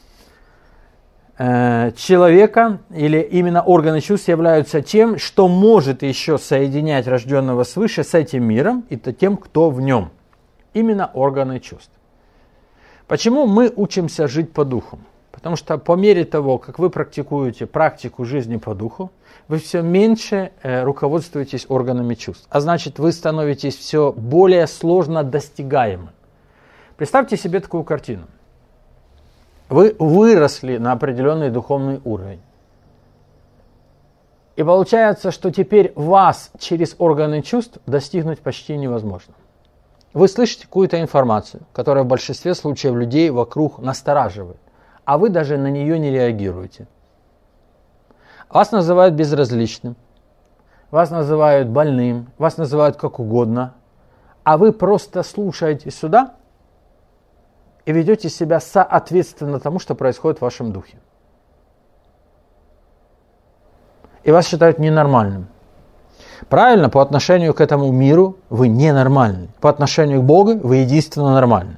человека или именно органы чувств являются тем, что может еще соединять рожденного свыше с этим миром и тем, кто в нем. Именно органы чувств. Почему мы учимся жить по духу? Потому что по мере того, как вы практикуете практику жизни по духу, вы все меньше руководствуетесь органами чувств. А значит, вы становитесь все более сложно достигаемы. Представьте себе такую картину. Вы выросли на определенный духовный уровень. И получается, что теперь вас через органы чувств достигнуть почти невозможно. Вы слышите какую-то информацию, которая в большинстве случаев людей вокруг настораживает, а вы даже на нее не реагируете. Вас называют безразличным, вас называют больным, вас называют как угодно, а вы просто слушаете сюда и ведете себя соответственно тому, что происходит в вашем духе. И вас считают ненормальным. Правильно, по отношению к этому миру вы ненормальны. По отношению к Богу вы единственно нормальны.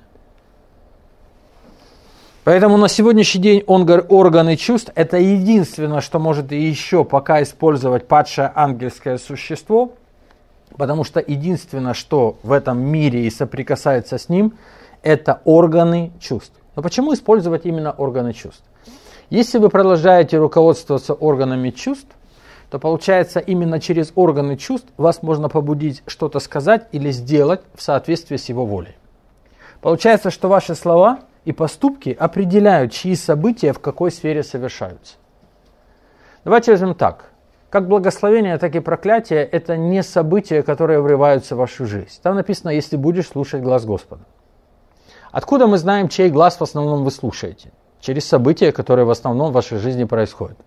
Поэтому на сегодняшний день органы чувств – это единственное, что может еще пока использовать падшее ангельское существо, потому что единственное, что в этом мире и соприкасается с ним, это органы чувств. Но почему использовать именно органы чувств? Если вы продолжаете руководствоваться органами чувств, то получается именно через органы чувств вас можно побудить что-то сказать или сделать в соответствии с его волей. Получается, что ваши слова и поступки определяют, чьи события в какой сфере совершаются. Давайте возьмем так. Как благословение, так и проклятие – это не события, которые врываются в вашу жизнь. Там написано, если будешь слушать глас Господа. Откуда мы знаем, чей глаз в основном вы слушаете? Через события, которые в основном в вашей жизни происходят.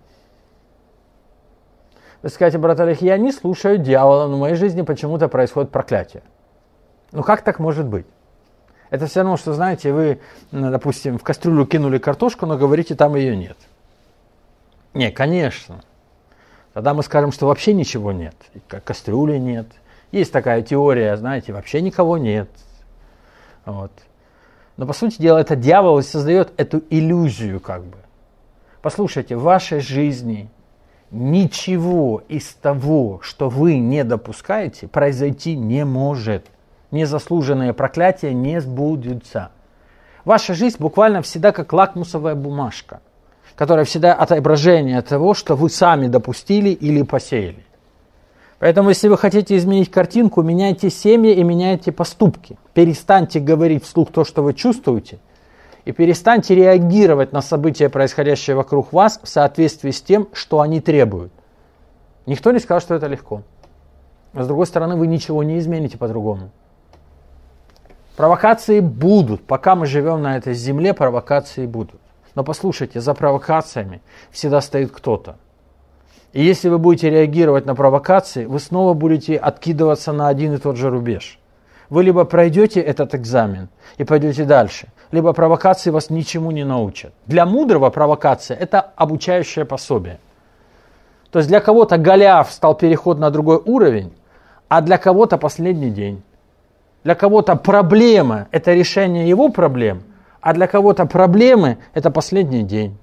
Вы скажете, брат Олег, я не слушаю дьявола, но в моей жизни почему-то происходит проклятие. Ну как так может быть? Это все равно, что, знаете, вы, допустим, в кастрюлю кинули картошку, но говорите, там ее нет. Не, конечно. Тогда мы скажем, что вообще ничего нет. Кастрюли нет. Есть такая теория, знаете, вообще никого нет. Вот. Но по сути дела это дьявол создает эту иллюзию как бы. Послушайте, в вашей жизни ничего из того, что вы не допускаете, произойти не может. Незаслуженные проклятия не сбудутся. Ваша жизнь буквально всегда как лакмусовая бумажка, которая всегда отображение того, что вы сами допустили или посеяли. Поэтому, если вы хотите изменить картинку, меняйте семьи и меняйте поступки. Перестаньте говорить вслух то, что вы чувствуете, и перестаньте реагировать на события, происходящие вокруг вас, в соответствии с тем, что они требуют. Никто не сказал, что это легко. А с другой стороны, вы ничего не измените по-другому. Провокации будут. Пока мы живем на этой земле, провокации будут. Но послушайте, за провокациями всегда стоит кто-то. И если вы будете реагировать на провокации, вы снова будете откидываться на один и тот же рубеж. Вы либо пройдете этот экзамен и пойдете дальше, либо провокации вас ничему не научат. Для мудрого провокация – это обучающее пособие. То есть для кого-то Голиаф стал переход на другой уровень, а для кого-то последний день. Для кого-то проблема – это решение его проблем, а для кого-то проблемы – это последний день.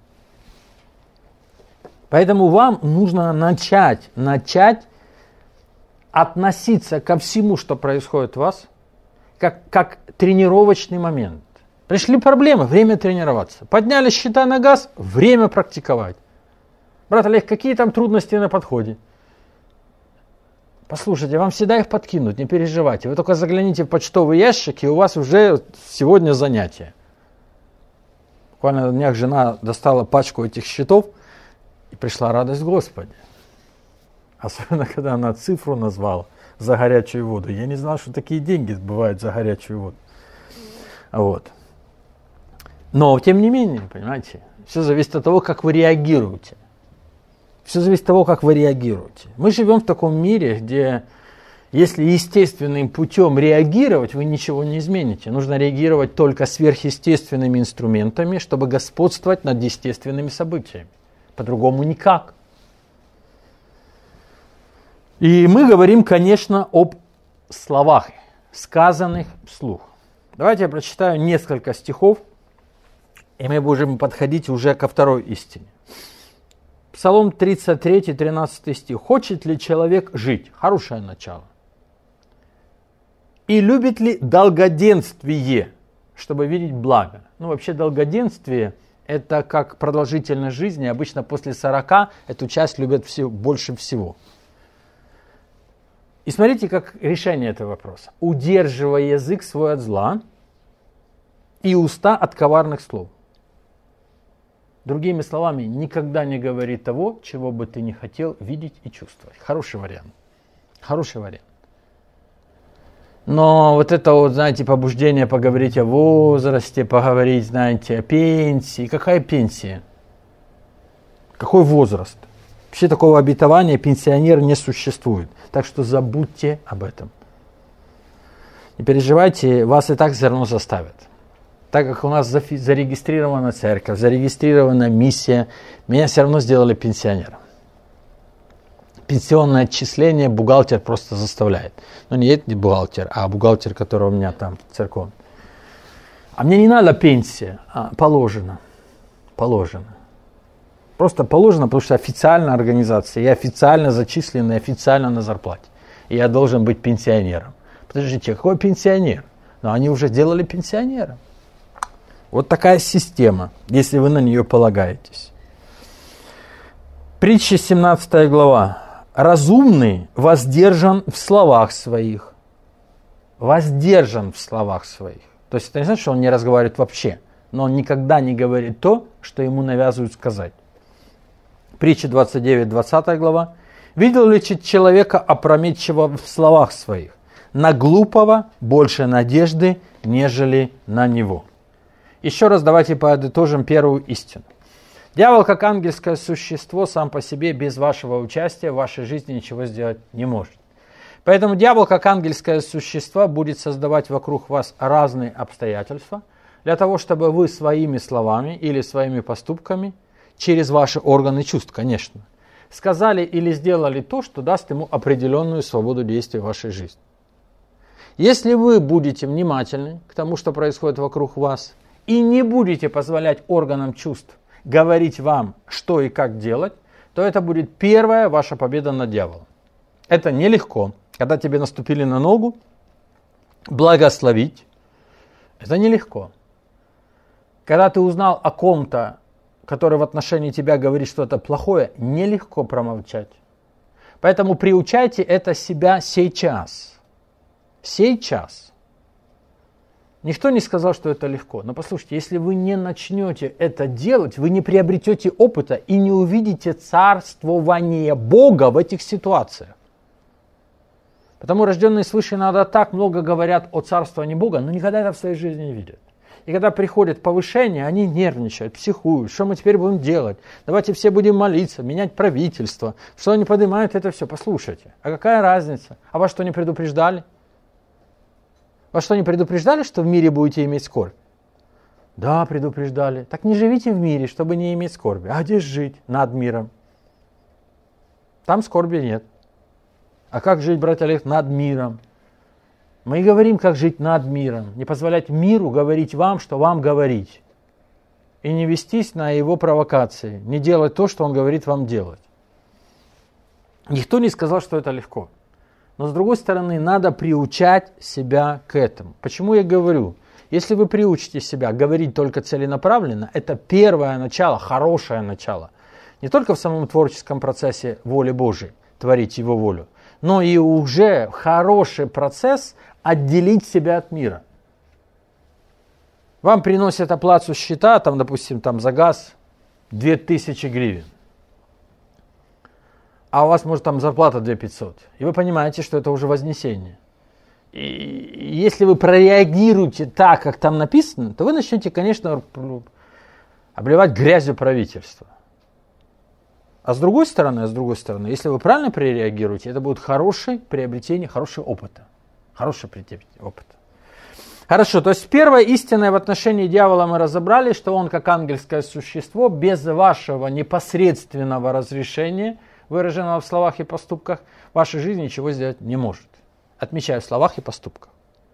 Поэтому вам нужно начать относиться ко всему, что происходит у вас, как тренировочный момент. Пришли проблемы, время тренироваться. Подняли счета на газ, время практиковать. Брат Олег, какие там трудности на подходе? Послушайте, вам всегда их подкинут, не переживайте. Вы только загляните в почтовый ящик, и у вас уже сегодня занятие. Буквально на днях жена достала пачку этих счетов, и пришла радость Господи. Особенно, когда она цифру назвала за горячую воду. Я не знал, что такие деньги бывают за горячую воду. Вот. Но, тем не менее, понимаете, все зависит от того, как вы реагируете. Все зависит от того, как вы реагируете. Мы живем в таком мире, где если естественным путем реагировать, вы ничего не измените. Нужно реагировать только сверхъестественными инструментами, чтобы господствовать над естественными событиями. По-другому никак. И мы говорим, конечно, об словах, сказанных вслух. Давайте я прочитаю несколько стихов, и мы будем подходить уже ко второй истине. Псалом 33, 13 стих. «Хочет ли человек жить?» Хорошее начало. «И любит ли долгоденствие, чтобы видеть благо?» Ну, вообще, долгоденствие – это как продолжительность жизни. Обычно после 40 эту часть любят больше всего. И смотрите, как решение этого вопроса. «Удерживай язык свой от зла и уста от коварных слов». Другими словами, никогда не говори того, чего бы ты не хотел видеть и чувствовать. Хороший вариант. Хороший вариант. Но вот это вот, знаете, побуждение поговорить о возрасте, поговорить, знаете, о пенсии. Какая пенсия? Какой возраст? Вообще такого обетования пенсионер не существует. Так что забудьте об этом. Не переживайте, вас и так все равно заставят. Так как у нас зарегистрирована церковь, зарегистрирована миссия, меня все равно сделали пенсионером. Пенсионное отчисление бухгалтер просто заставляет. Ну не этот бухгалтер, а бухгалтер, который у меня там церковь. А мне не надо пенсия, положено. Положено. Просто положено, потому что официальная организация, я официально зачислен и официально на зарплате. И я должен быть пенсионером. Подождите, какой пенсионер? Но они уже делали пенсионером. Вот такая система, если вы на нее полагаетесь. Притча 17 глава. «Разумный воздержан в словах своих». Воздержан в словах своих. То есть это не значит, что он не разговаривает вообще, но он никогда не говорит то, что ему навязывают сказать. Притча 29, 20 глава. «Видел ли человека опрометчивого в словах своих? На глупого больше надежды, нежели на него». Еще раз давайте подытожим первую истину. Дьявол, как ангельское существо, сам по себе, без вашего участия в вашей жизни ничего сделать не может. Поэтому дьявол, как ангельское существо, будет создавать вокруг вас разные обстоятельства, для того, чтобы вы своими словами или своими поступками, через ваши органы чувств, конечно, сказали или сделали то, что даст ему определенную свободу действия в вашей жизни. Если вы будете внимательны к тому, что происходит вокруг вас, и не будете позволять органам чувств говорить вам, что и как делать, то это будет первая ваша победа над дьяволом. Это нелегко. Когда тебе наступили на ногу, благословить, это нелегко. Когда ты узнал о ком-то, который в отношении тебя говорит что-то плохое, нелегко промолчать. Поэтому приучайте это себя сейчас. Сейчас. Никто не сказал, что это легко. Но послушайте, если вы не начнете это делать, вы не приобретете опыта и не увидите царствование Бога в этих ситуациях. Потому рожденные свыше иногда так много говорят о царствовании Бога, но никогда это в своей жизни не видят. И когда приходит повышение, они нервничают, психуют. Что мы теперь будем делать? Давайте все будем молиться, менять правительство. Что они поднимают это все? Послушайте. А какая разница? А вас что, не предупреждали? Вас что, не предупреждали, что в мире будете иметь скорбь? Да, предупреждали. Так не живите в мире, чтобы не иметь скорби. А где жить? Над миром. Там скорби нет. А как жить, брат Олег, над миром? Мы и говорим, как жить над миром. Не позволять миру говорить вам, что вам говорить. И не вестись на его провокации. Не делать то, что он говорит вам делать. Никто не сказал, что это легко. Но с другой стороны, надо приучать себя к этому. Почему я говорю? Если вы приучите себя говорить только целенаправленно, это первое начало, хорошее начало. Не только в самом творческом процессе воли Божией, творить его волю, но и уже хороший процесс отделить себя от мира. Вам приносят оплату счета, там, допустим, там, за газ 2000 гривен. А у вас, может, там зарплата 2500. И вы понимаете, что это уже вознесение. И если вы прореагируете так, как там написано, то вы начнете, конечно, обливать грязью правительство. А с другой стороны, если вы правильно прореагируете, это будет хорошее приобретение, хорошего опыта. Хорошее приобретение опыта. Хорошо, то есть первое истинное в отношении дьявола мы разобрали, что он как ангельское существо без вашего непосредственного разрешения, выраженного в словах и поступках, в вашей жизни ничего сделать не может. Отмечаю в словах и поступках.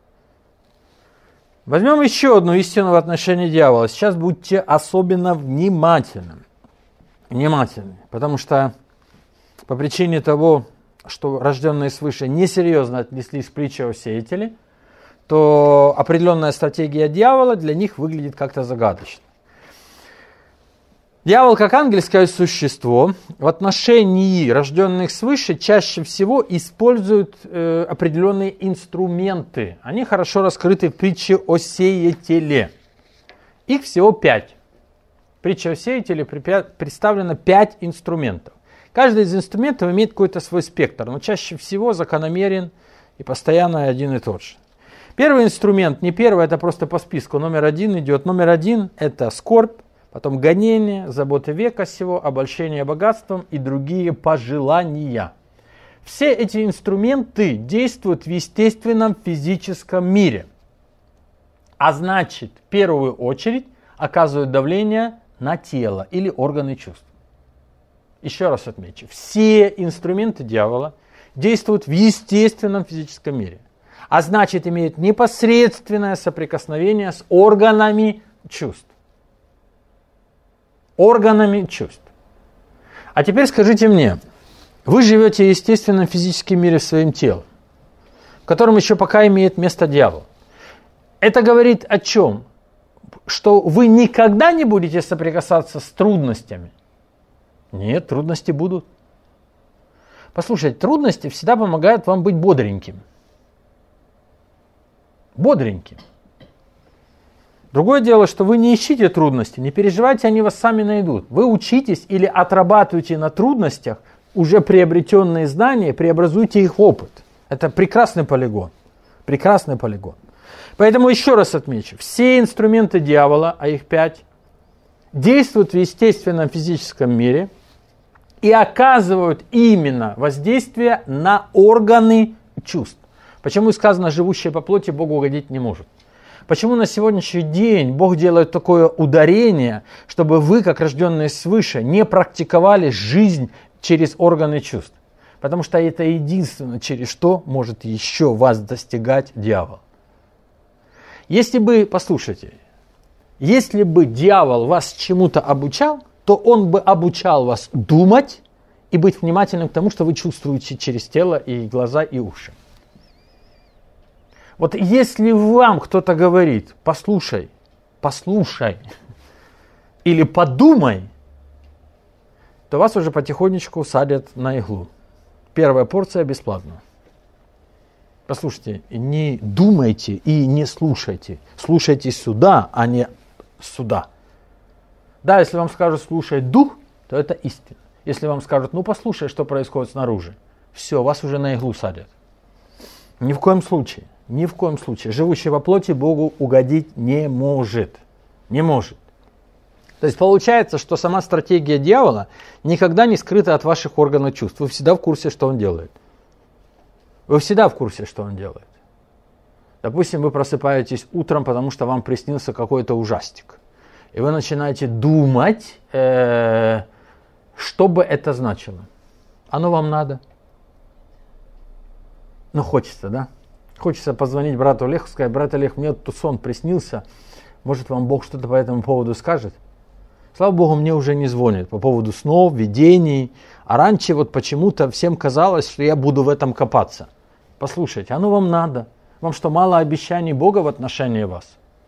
Возьмем еще одну истину в отношении дьявола. Сейчас будьте особенно внимательны, потому что по причине того, что рожденные свыше несерьезно отнеслись к притче о сеятеле, то определенная стратегия дьявола для них выглядит как-то загадочно. Дьявол, как ангельское существо, в отношении рожденных свыше чаще всего использует определенные инструменты. Они хорошо раскрыты в притче о сеятеле. Их всего 5. В притче о сеятеле представлено 5 инструментов. Каждый из инструментов имеет какой-то свой спектр, но чаще всего закономерен и постоянно один и тот же. Первый инструмент, не первый, это просто по списку. Номер 1 идет. Номер 1 это скорбь, потом гонение, заботы века сего, обольщение богатством и другие пожелания. Все эти инструменты действуют в естественном физическом мире. А значит, в первую очередь оказывают давление на тело или органы чувств. Еще раз отмечу, все инструменты дьявола действуют в естественном физическом мире. А значит, имеют непосредственное соприкосновение с органами чувств. Органами чувств. А теперь скажите мне, вы живете в естественном физическом мире своим телом, в котором еще пока имеет место дьявол. Это говорит о чем? Что вы никогда не будете соприкасаться с трудностями? Нет, трудности будут. Послушайте, трудности всегда помогают вам быть бодреньким. Бодреньким. Другое дело, что вы не ищите трудности, не переживайте, они вас сами найдут. Вы учитесь или отрабатываете на трудностях уже приобретенные знания, преобразуйте их в опыт. Это прекрасный полигон. Прекрасный полигон. Поэтому еще раз отмечу, все инструменты дьявола, а их 5, действуют в естественном физическом мире и оказывают именно воздействие на органы чувств. Почему сказано, живущее по плоти Богу угодить не может? Почему на сегодняшний день Бог делает такое ударение, чтобы вы, как рожденные свыше, не практиковали жизнь через органы чувств? Потому что это единственное, через что может еще вас достигать дьявол. Если бы, послушайте, если бы дьявол вас чему-то обучал, то он бы обучал вас думать и быть внимательным к тому, что вы чувствуете через тело и глаза и уши. Вот если вам кто-то говорит, послушай, или подумай, то вас уже потихонечку садят на иглу. Первая порция бесплатна. Послушайте, не думайте и не слушайте. Слушайте сюда, а не сюда. Да, если вам скажут, слушай дух, то это истина. Если вам скажут, ну послушай, что происходит снаружи, все, вас уже на иглу садят. Ни в коем случае. Ни в коем случае. Живущий во плоти Богу угодить не может. Не может. То есть получается, что сама стратегия дьявола никогда не скрыта от ваших органов чувств. Вы всегда в курсе, что он делает. Вы всегда в курсе, что он делает. Допустим, вы просыпаетесь утром, потому что вам приснился какой-то ужастик. И вы начинаете думать, что бы это значило. Оно вам надо? Ну, хочется, да? Хочется позвонить брату Олегу, сказать: брат Олег, мне тут сон приснился, может, вам Бог что-то по этому поводу скажет? Слава Богу, мне уже не звонят по поводу снов, видений, а раньше вот почему-то всем казалось, что я буду в этом копаться. Послушайте, оно вам надо? Вам что, мало обещаний Бога в отношении вас?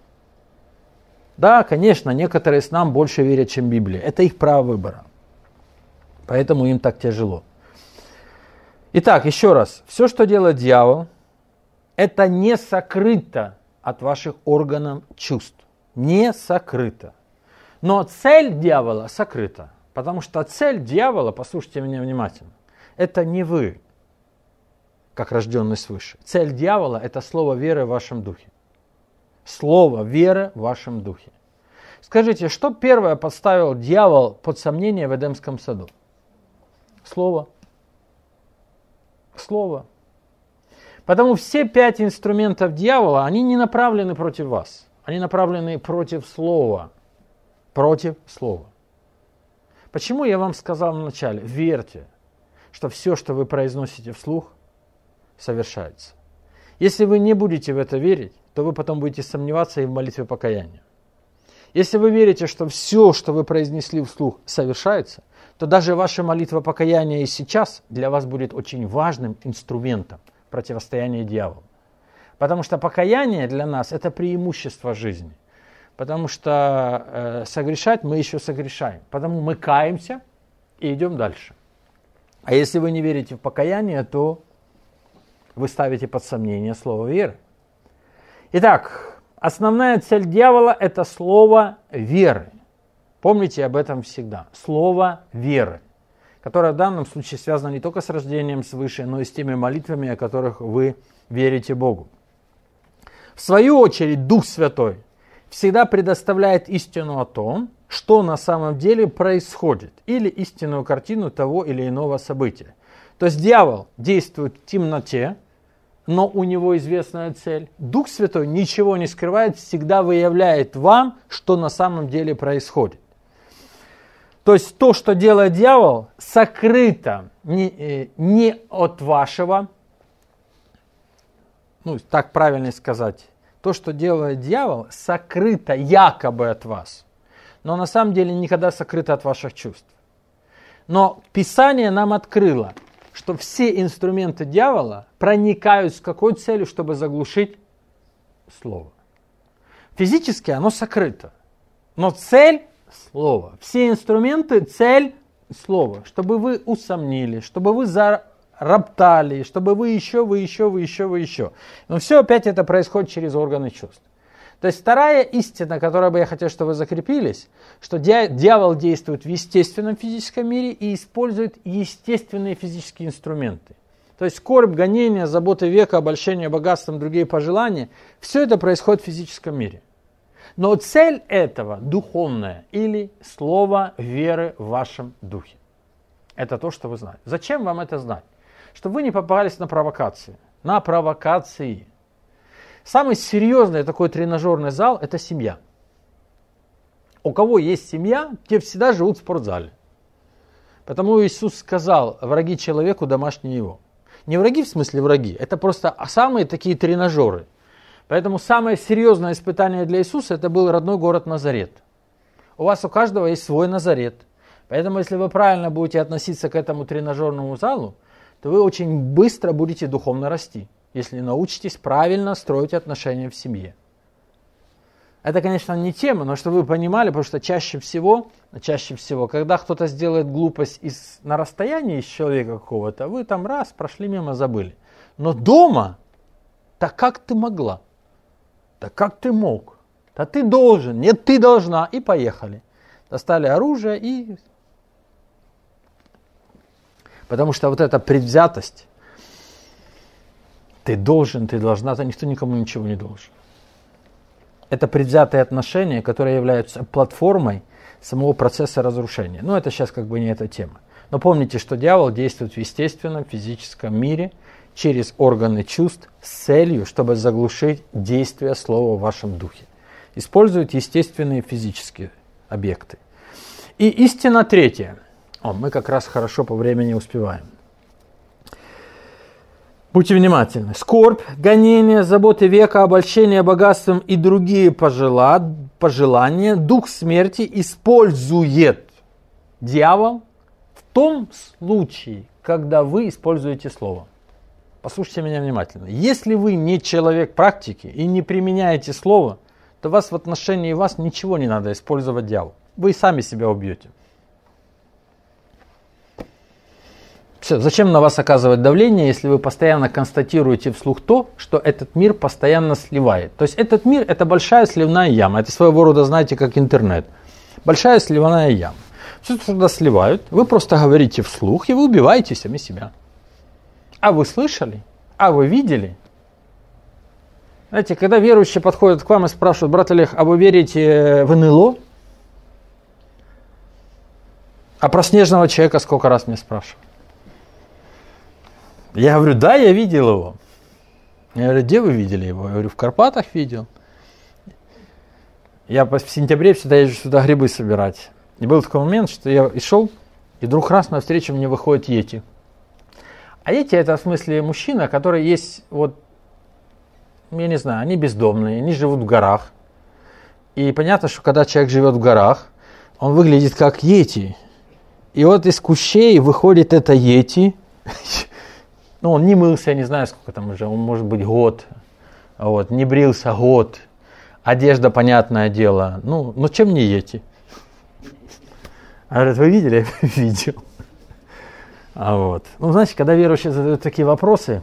Да, конечно, некоторые с нам больше верят, чем Библия. Это их право выбора. Поэтому им так тяжело. Итак, еще раз. Все, что делает дьявол, это не сокрыто от ваших органов чувств. Не сокрыто. Но цель дьявола сокрыта. Потому что цель дьявола, послушайте меня внимательно, это не вы, как рожденный свыше. Цель дьявола – это слово веры в вашем духе. Слово веры в вашем духе. Скажите, что первое подставил дьявол под сомнение в Эдемском саду? Слово. Слово. Потому все 5 инструментов дьявола, они не направлены против вас. Они направлены против слова. Против слова. Почему я вам сказал вначале? Верьте, что все, что вы произносите вслух, совершается. Если вы не будете в это верить, то вы потом будете сомневаться и в молитве покаяния. Если вы верите, что все, что вы произнесли вслух, совершается, то даже ваша молитва покаяния и сейчас для вас будет очень важным инструментом противостояния дьяволу. Потому что покаяние для нас – это преимущество жизни. Потому что согрешать мы еще согрешаем. Потому мы каемся и идем дальше. А если вы не верите в покаяние, то вы ставите под сомнение слово веры. Итак, основная цель дьявола – это слово веры. Помните об этом всегда. Слово веры, которое в данном случае связано не только с рождением свыше, но и с теми молитвами, о которых вы верите Богу. В свою очередь, Дух Святой всегда предоставляет истину о том, что на самом деле происходит, или истинную картину того или иного события. То есть дьявол действует в темноте, но у него известная цель. Дух Святой ничего не скрывает, всегда выявляет вам, что на самом деле происходит. То есть то, что делает дьявол, сокрыто не от вашего, так правильно сказать, то, что делает дьявол, сокрыто якобы от вас, но на самом деле никогда сокрыто от ваших чувств. Но Писание нам открыло, что все инструменты дьявола проникают с какой целью, чтобы заглушить слово. Физически оно сокрыто, но цель – слово. Все инструменты – цель – слово, чтобы вы усомнились, чтобы вы зароптали, чтобы вы еще. Но все опять это происходит через органы чувств. То есть вторая истина, которой бы я хотел, чтобы вы закрепились, что дьявол действует в естественном физическом мире и использует естественные физические инструменты. То есть скорбь, гонения, заботы века, обольщение богатством, другие пожелания, все это происходит в физическом мире. Но цель этого духовная или слово веры в вашем духе. Это то, что вы знаете. Зачем вам это знать? Чтобы вы не попались на провокации. На провокации. Самый серьезный такой тренажерный зал – это семья. У кого есть семья, те всегда живут в спортзале. Потому Иисус сказал: враги человеку, домашние его. Не враги в смысле враги, это просто самые такие тренажеры. Поэтому самое серьезное испытание для Иисуса – это был родной город Назарет. У вас у каждого есть свой Назарет. Поэтому если вы правильно будете относиться к этому тренажерному залу, то вы очень быстро будете духовно расти, если научитесь правильно строить отношения в семье. Это, конечно, не тема, но чтобы вы понимали, потому что чаще всего, когда кто-то сделает глупость на расстоянии из человека какого-то, вы там раз прошли мимо, забыли. Но дома, так как ты могла? Да как ты мог? Да ты должен, нет, ты должна, и поехали. Достали оружие и... Потому что вот эта предвзятость, ты должен, ты должна, то никто никому ничего не должен. Это предвзятые отношения, которые являются платформой самого процесса разрушения. Но это сейчас как бы не эта тема. Но помните, что дьявол действует в естественном физическом мире через органы чувств с целью, чтобы заглушить действие слова в вашем духе. Использует естественные физические объекты. И истина третья. Мы как раз хорошо по времени успеваем. Будьте внимательны. Скорбь, гонения, заботы века, обольщение богатством и другие пожелания дух смерти использует дьявол в том случае, когда вы используете слово. Послушайте меня внимательно. Если вы не человек практики и не применяете слово, то вас в отношении вас ничего не надо использовать дьявол. Вы сами себя убьете. Все, зачем на вас оказывать давление, если вы постоянно констатируете вслух то, что этот мир постоянно сливает? То есть этот мир – это большая сливная яма. Это своего рода, знаете, как интернет. Большая сливная яма. Все, что туда сливают, вы просто говорите вслух, и вы убиваете сами себя. А вы слышали? А вы видели? Знаете, когда верующие подходят к вам и спрашивают: брат Олег, а вы верите в НЛО? А про снежного человека сколько раз меня спрашивают? Я говорю: да, я видел его. Я говорю: где вы видели его? Я говорю: в Карпатах видел. Я в сентябре всегда езжу сюда грибы собирать. И был такой момент, что я и шел, и вдруг раз навстречу мне выходит йети. А йети — это в смысле мужчина, который есть, вот, я не знаю, они бездомные, они живут в горах. И понятно, что когда человек живет в горах, он выглядит как йети. И вот из кущей выходит это йети. Ну, он не мылся, я не знаю, сколько там уже, он может быть год, вот, не брился год, одежда, понятное дело, ну чем не йети? А говорят: вы видели? Видел. Вот. Ну, знаете, когда верующие задают такие вопросы,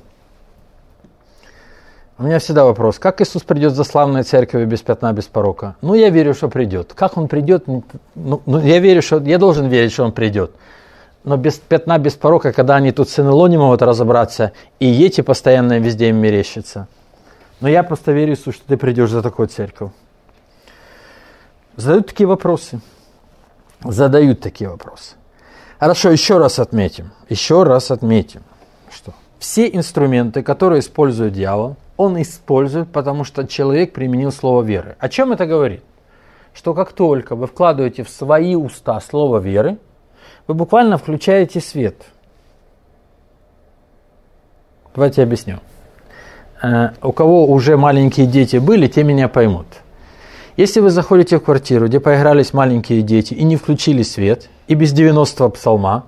у меня всегда вопрос: как Иисус придет за славной церковью без пятна, без порока? Ну, я верю, что придет. Как он придет? Я должен верить, что он придет. Но без пятна, без порока, когда они тут с НЛО не могут разобраться, и йети постоянно везде им мерещатся. Но я просто верю, Иисус, что ты придешь за такую церковь. Задают такие вопросы. Хорошо, еще раз отметим, что все инструменты, которые использует дьявол, он использует, потому что человек применил слово веры. О чем это говорит? Что как только вы вкладываете в свои уста слово веры, вы буквально включаете свет. Давайте объясню. У кого уже маленькие дети были, те меня поймут. Если вы заходите в квартиру, где поигрались маленькие дети и не включили свет, и без 90-го псалма,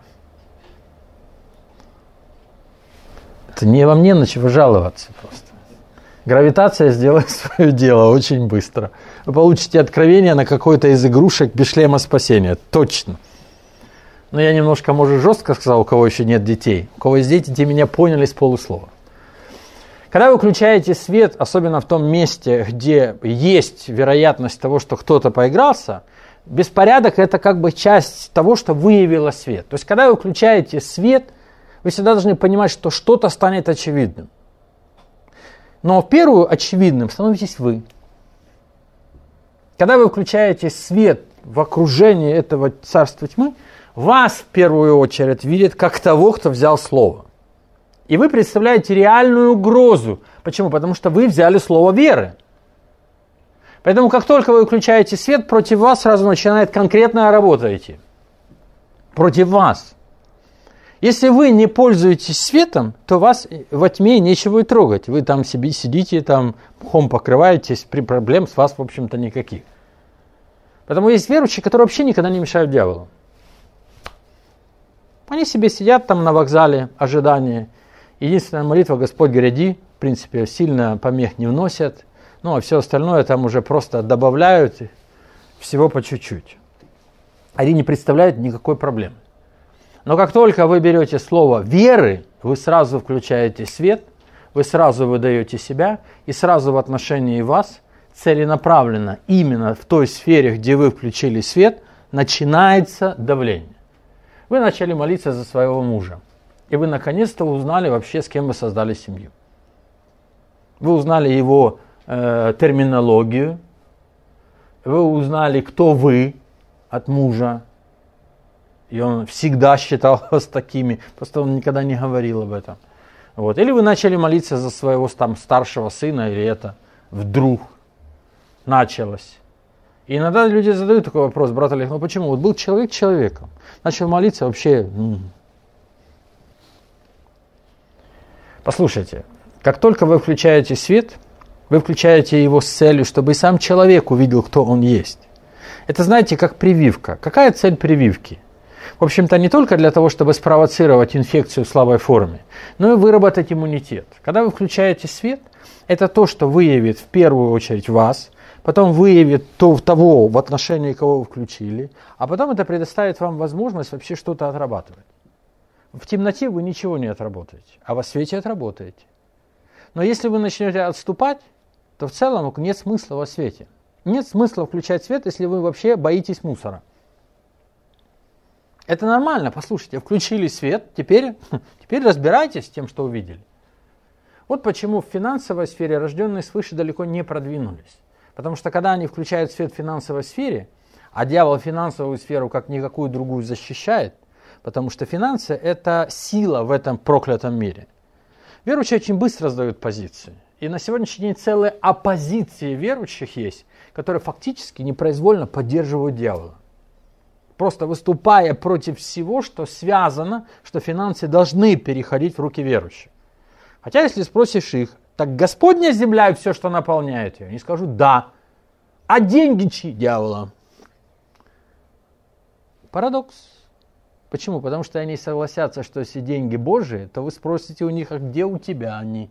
это вам не на чего жаловаться просто. Гравитация сделает свое дело очень быстро. Вы получите откровение на какой-то из игрушек без шлема спасения. Точно. Но я немножко, может, жестко сказал, у кого еще нет детей. У кого есть дети, те меня поняли с полуслова. Когда вы включаете свет, особенно в том месте, где есть вероятность того, что кто-то поигрался, беспорядок – это как бы часть того, что выявило свет. То есть, когда вы включаете свет, вы всегда должны понимать, что что-то станет очевидным. Но первым очевидным становитесь вы. Когда вы включаете свет в окружении этого царства тьмы, вас в первую очередь видят как того, кто взял слово. И вы представляете реальную угрозу. Почему? Потому что вы взяли слово веры. Поэтому как только вы включаете свет, против вас сразу начинает конкретная работа идти. Против вас. Если вы не пользуетесь светом, то вас во тьме нечего и трогать. Вы там себе сидите, там мхом покрываетесь, проблем с вас, в общем-то, никаких. Поэтому есть верующие, которые вообще никогда не мешают дьяволу. Они себе сидят там на вокзале, ожидание. Единственная молитва: Господь, гряди. В принципе, сильно помех не вносят. Ну, а все остальное там уже просто добавляют всего по чуть-чуть. Они не представляют никакой проблемы. Но как только вы берете слово веры, вы сразу включаете свет, вы сразу выдаете себя, и сразу в отношении вас целенаправленно, именно в той сфере, где вы включили свет, начинается давление. Вы начали молиться за своего мужа, и вы наконец-то узнали вообще, с кем вы создали семью. Вы узнали его терминологию, вы узнали, кто вы от мужа, и он всегда считал вас такими, просто он никогда не говорил об этом. Вот. Или вы начали молиться за своего там старшего сына, или это вдруг началось. И иногда люди задают такой вопрос: брат Олег, ну почему? Вот был человек человеком, начал молиться вообще. Послушайте, как только вы включаете свет, вы включаете его с целью, чтобы и сам человек увидел, кто он есть. Это, знаете, как прививка. Какая цель прививки? В общем-то, не только для того, чтобы спровоцировать инфекцию в слабой форме, но и выработать иммунитет. Когда вы включаете свет, это то, что выявит в первую очередь вас, потом выявит того, в отношении кого вы включили, а потом это предоставит вам возможность вообще что-то отрабатывать. В темноте вы ничего не отработаете, а во свете отработаете. Но если вы начнете отступать, то в целом нет смысла во свете. Нет смысла включать свет, если вы вообще боитесь мусора. Это нормально, послушайте, включили свет, теперь разбирайтесь с тем, что увидели. Вот почему в финансовой сфере рожденные свыше далеко не продвинулись. Потому что когда они включают свет в финансовой сфере, а дьявол финансовую сферу как никакую другую защищает, потому что финансы – это сила в этом проклятом мире. Верующие очень быстро сдают позиции. И на сегодняшний день целые оппозиции верующих есть, которые фактически непроизвольно поддерживают дьявола. Просто выступая против всего, что связано, что финансы должны переходить в руки верующих. Хотя если спросишь их, так Господня земля и все, что наполняет ее, они скажут да. А деньги чьи? Дьявола. Парадокс. Почему? Потому что они согласятся, что если деньги Божии, то вы спросите у них, а где у тебя они?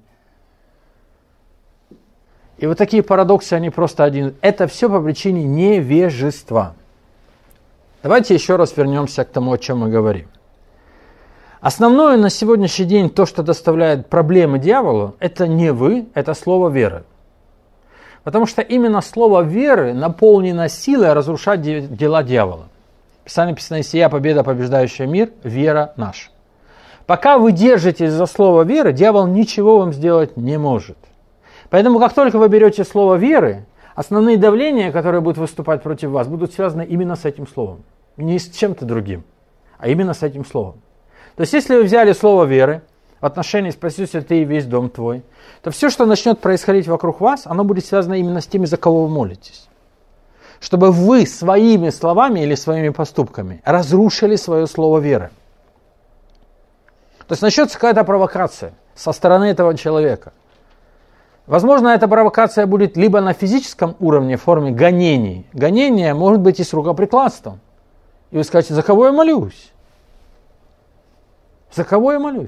И вот такие парадоксы, они просто один. Это все по причине невежества. Давайте еще раз вернемся к тому, о чем мы говорим. Основное на сегодняшний день, то, что доставляет проблемы дьяволу, это не вы, это слово веры. Потому что именно слово веры наполнено силой разрушать дела дьявола. Писание написано: «Сия победа, побеждающая мир, вера наша». Пока вы держитесь за слово веры, дьявол ничего вам сделать не может. Поэтому, как только вы берете слово веры, основные давления, которые будут выступать против вас, будут связаны именно с этим словом. Не с чем-то другим, а именно с этим словом. То есть, если вы взяли слово веры в отношении «спасешься ты и весь дом твой», то все, что начнет происходить вокруг вас, оно будет связано именно с теми, за кого вы молитесь. Чтобы вы своими словами или своими поступками разрушили свое слово веры. То есть, начнется какая-то провокация со стороны этого человека. Возможно, эта провокация будет либо на физическом уровне в форме гонений. Гонение может быть и с рукоприкладством. И вы скажете: за кого я молюсь? За кого я молюсь?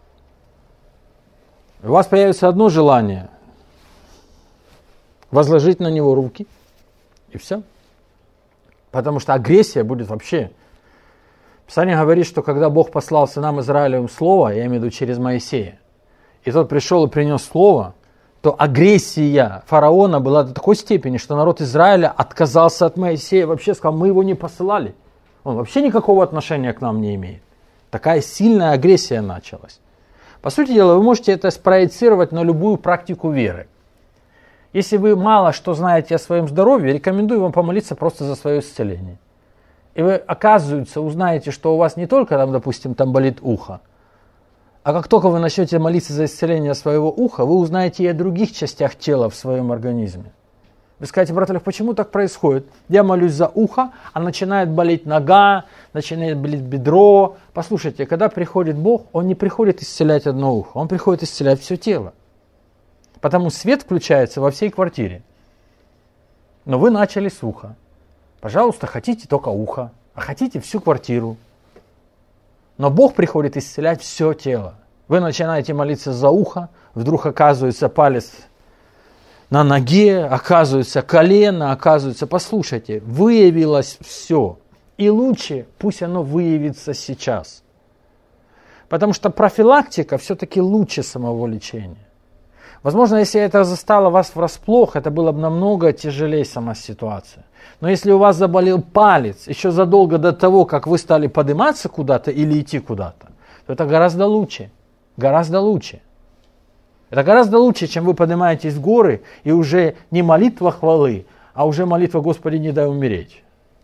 У вас появится одно желание: возложить на него руки, и все. Потому что агрессия будет вообще. Писание говорит, что когда Бог послал сынам Израилевым слово, я имею в виду через Моисея, и тот пришел и принес слово, то агрессия фараона была до такой степени, что народ Израиля отказался от Моисея, вообще сказал: мы его не посылали. Он вообще никакого отношения к нам не имеет. Такая сильная агрессия началась. По сути дела, вы можете это спроецировать на любую практику веры. Если вы мало что знаете о своем здоровье, рекомендую вам помолиться просто за свое исцеление. И вы, оказывается, узнаете, что у вас не только, там, допустим, там болит ухо, а как только вы начнете молиться за исцеление своего уха, вы узнаете и о других частях тела в своем организме. Вы скажете: брат Олег, почему так происходит? Я молюсь за ухо, а начинает болеть нога, начинает болеть бедро. Послушайте, когда приходит Бог, Он не приходит исцелять одно ухо, Он приходит исцелять все тело. Потому свет включается во всей квартире. Но вы начали с уха. Пожалуйста, хотите только ухо, а хотите всю квартиру. Но Бог приходит исцелять все тело. Вы начинаете молиться за ухо, вдруг оказывается палец на ноге, оказывается колено, оказывается, послушайте, выявилось все. И лучше пусть оно выявится сейчас. Потому что профилактика все-таки лучше самого лечения. Возможно, если это застало вас врасплох, это было бы намного тяжелее сама ситуация. Но если у вас заболел палец еще задолго до того, как вы стали подниматься куда-то или идти куда-то, то это гораздо лучше. Гораздо лучше. Это гораздо лучше, чем вы поднимаетесь в горы, и уже не молитва хвалы, а уже молитва «Господи, не дай умереть».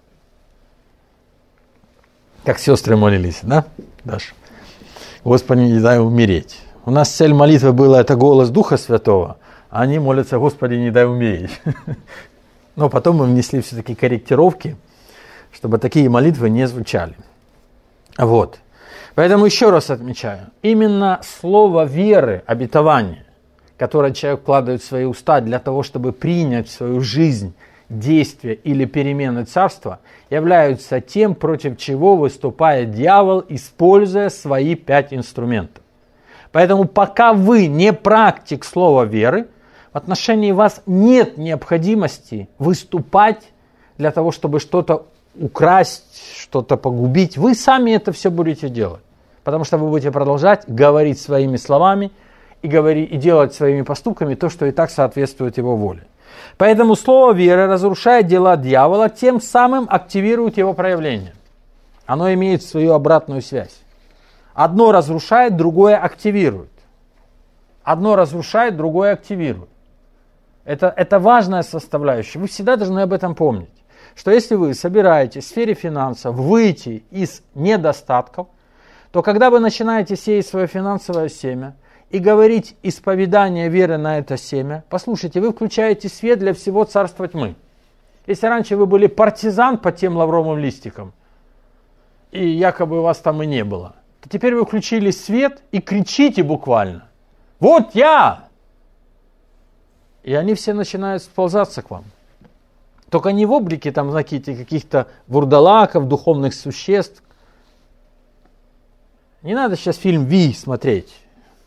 Как сестры молились, да, Даша? «Господи, не дай умереть». У нас цель молитвы была это голос Духа Святого, а они молятся «Господи, не дай умереть». Но потом мы внесли все-таки корректировки, чтобы такие молитвы не звучали. Вот. Поэтому еще раз отмечаю, именно слово веры, обетование, которое человек вкладывает в свои уста для того, чтобы принять в свою жизнь действия или перемены царства, являются тем, против чего выступает дьявол, используя свои 5 инструментов. Поэтому пока вы не практик слова веры, в отношении вас нет необходимости выступать для того, чтобы что-то украсть, что-то погубить. Вы сами это все будете делать. Потому что вы будете продолжать говорить своими словами и делать своими поступками то, что и так соответствует его воле. Поэтому слово веры разрушает дела дьявола, тем самым активирует его проявление. Оно имеет свою обратную связь. Одно разрушает, другое активирует. Одно разрушает, другое активирует. Это важная составляющая. Вы всегда должны об этом помнить. Что если вы собираетесь в сфере финансов выйти из недостатков, то когда вы начинаете сеять свое финансовое семя и говорить исповедание веры на это семя, послушайте, вы включаете свет для всего царства тьмы. Если раньше вы были партизан по тем лавровым листикам, и якобы вас там и не было, то теперь вы включили свет и кричите буквально: «Вот я!» И они все начинают сползаться к вам. Только не в облике там, знаете, каких-то вурдалаков, духовных существ. Не надо сейчас фильм «Ви» смотреть.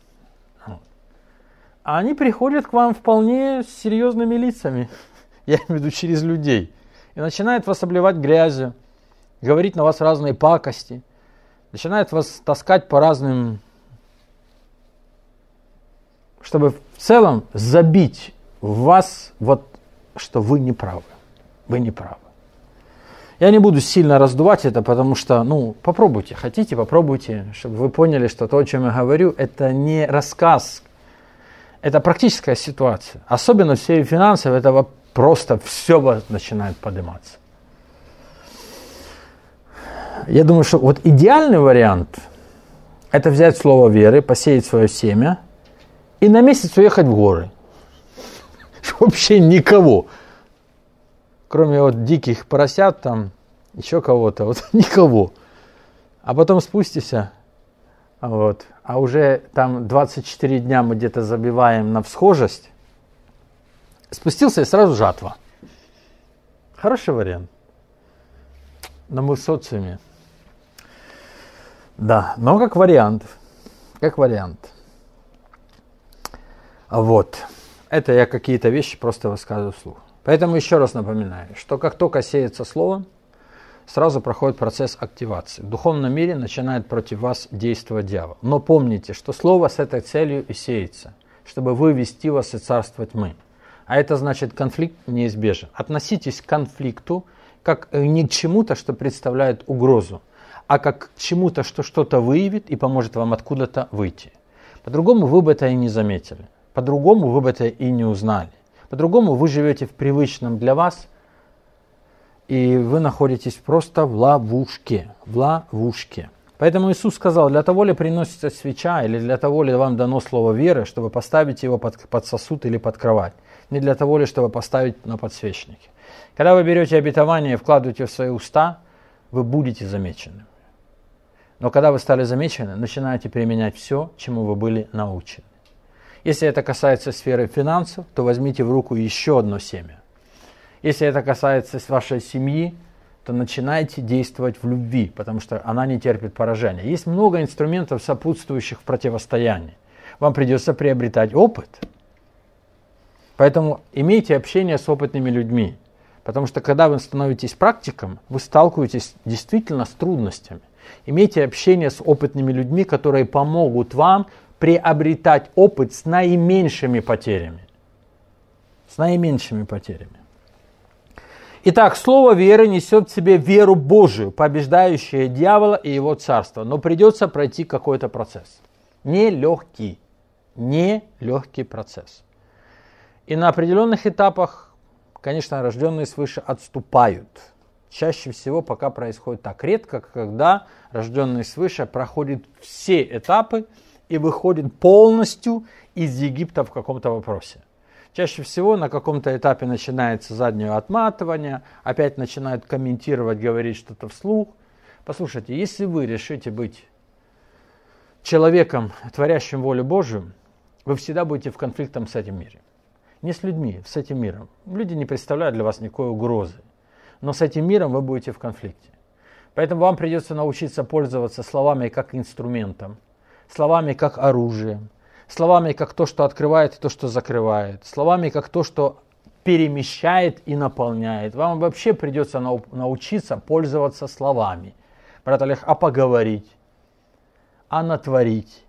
А они приходят к вам вполне с серьезными лицами. Я имею в виду через людей. И начинают вас обливать грязью, говорить на вас разные пакости. Начинают вас таскать по разным... Чтобы в целом забить в вас, вот, что вы не правы. Вы не правы. Я не буду сильно раздувать это, потому что, попробуйте, хотите, попробуйте, чтобы вы поняли, что то, о чем я говорю, это не рассказ, это практическая ситуация. Особенно в сфере финансов, это просто все начинает подниматься. Я думаю, что вот идеальный вариант – это взять слово веры, посеять свое семя и на месяц уехать в горы. Вообще никого. Кроме вот диких поросят, там, еще кого-то, вот никого. А потом спустишься, вот, а уже там 24 дня мы где-то забиваем на всхожесть. Спустился и сразу жатва. Хороший вариант. Но мы в социуме. Да, но как вариант. Как вариант. Вот. Это я какие-то вещи просто высказываю вслух. Поэтому еще раз напоминаю, что как только сеется слово, сразу проходит процесс активации. В духовном мире начинает против вас действовать дьявол. Но помните, что слово с этой целью и сеется, чтобы вывести вас из царства тьмы. А это значит, конфликт неизбежен. Относитесь к конфликту как не к чему-то, что представляет угрозу, а как к чему-то, что что-то выявит и поможет вам откуда-то выйти. По-другому вы бы это и не заметили. По-другому вы бы это и не узнали. По-другому вы живете в привычном для вас, и вы находитесь просто в ловушке. В ловушке. Поэтому Иисус сказал, для того ли приносится свеча, или для того ли вам дано слово веры, чтобы поставить его под сосуд или под кровать. Не для того ли, чтобы поставить на подсвечнике. Когда вы берете обетование и вкладываете в свои уста, вы будете замечены. Но когда вы стали замечены, начинаете применять все, чему вы были научены. Если это касается сферы финансов, то возьмите в руку еще одно семя. Если это касается вашей семьи, то начинайте действовать в любви, потому что она не терпит поражения. Есть много инструментов, сопутствующих в противостоянии. Вам придется приобретать опыт. Поэтому имейте общение с опытными людьми. Потому что когда вы становитесь практиком, вы сталкиваетесь действительно с трудностями. Имейте общение с опытными людьми, которые помогут вам приобретать опыт с наименьшими потерями. С наименьшими потерями. Итак, слово веры несет в себе веру Божию, побеждающую дьявола и его царство. Но придется пройти какой-то процесс. Нелегкий. нелегкий процесс. И на определенных этапах, конечно, рожденные свыше отступают. Чаще всего пока происходит так. Редко, когда рожденный свыше проходит все этапы и выходит полностью из Египта в каком-то вопросе. Чаще всего на каком-то этапе начинается заднее отматывание, опять начинают комментировать, говорить что-то вслух. Послушайте, если вы решите быть человеком, творящим волю Божию, вы всегда будете в конфликте с этим миром. Не с людьми, с этим миром. Люди не представляют для вас никакой угрозы. Но с этим миром вы будете в конфликте. Поэтому вам придется научиться пользоваться словами как инструментом, словами как оружием, словами как то, что открывает и то, что закрывает, словами как то, что перемещает и наполняет. Вам вообще придется научиться пользоваться словами. Брат Олег, а поговорить, а натворить.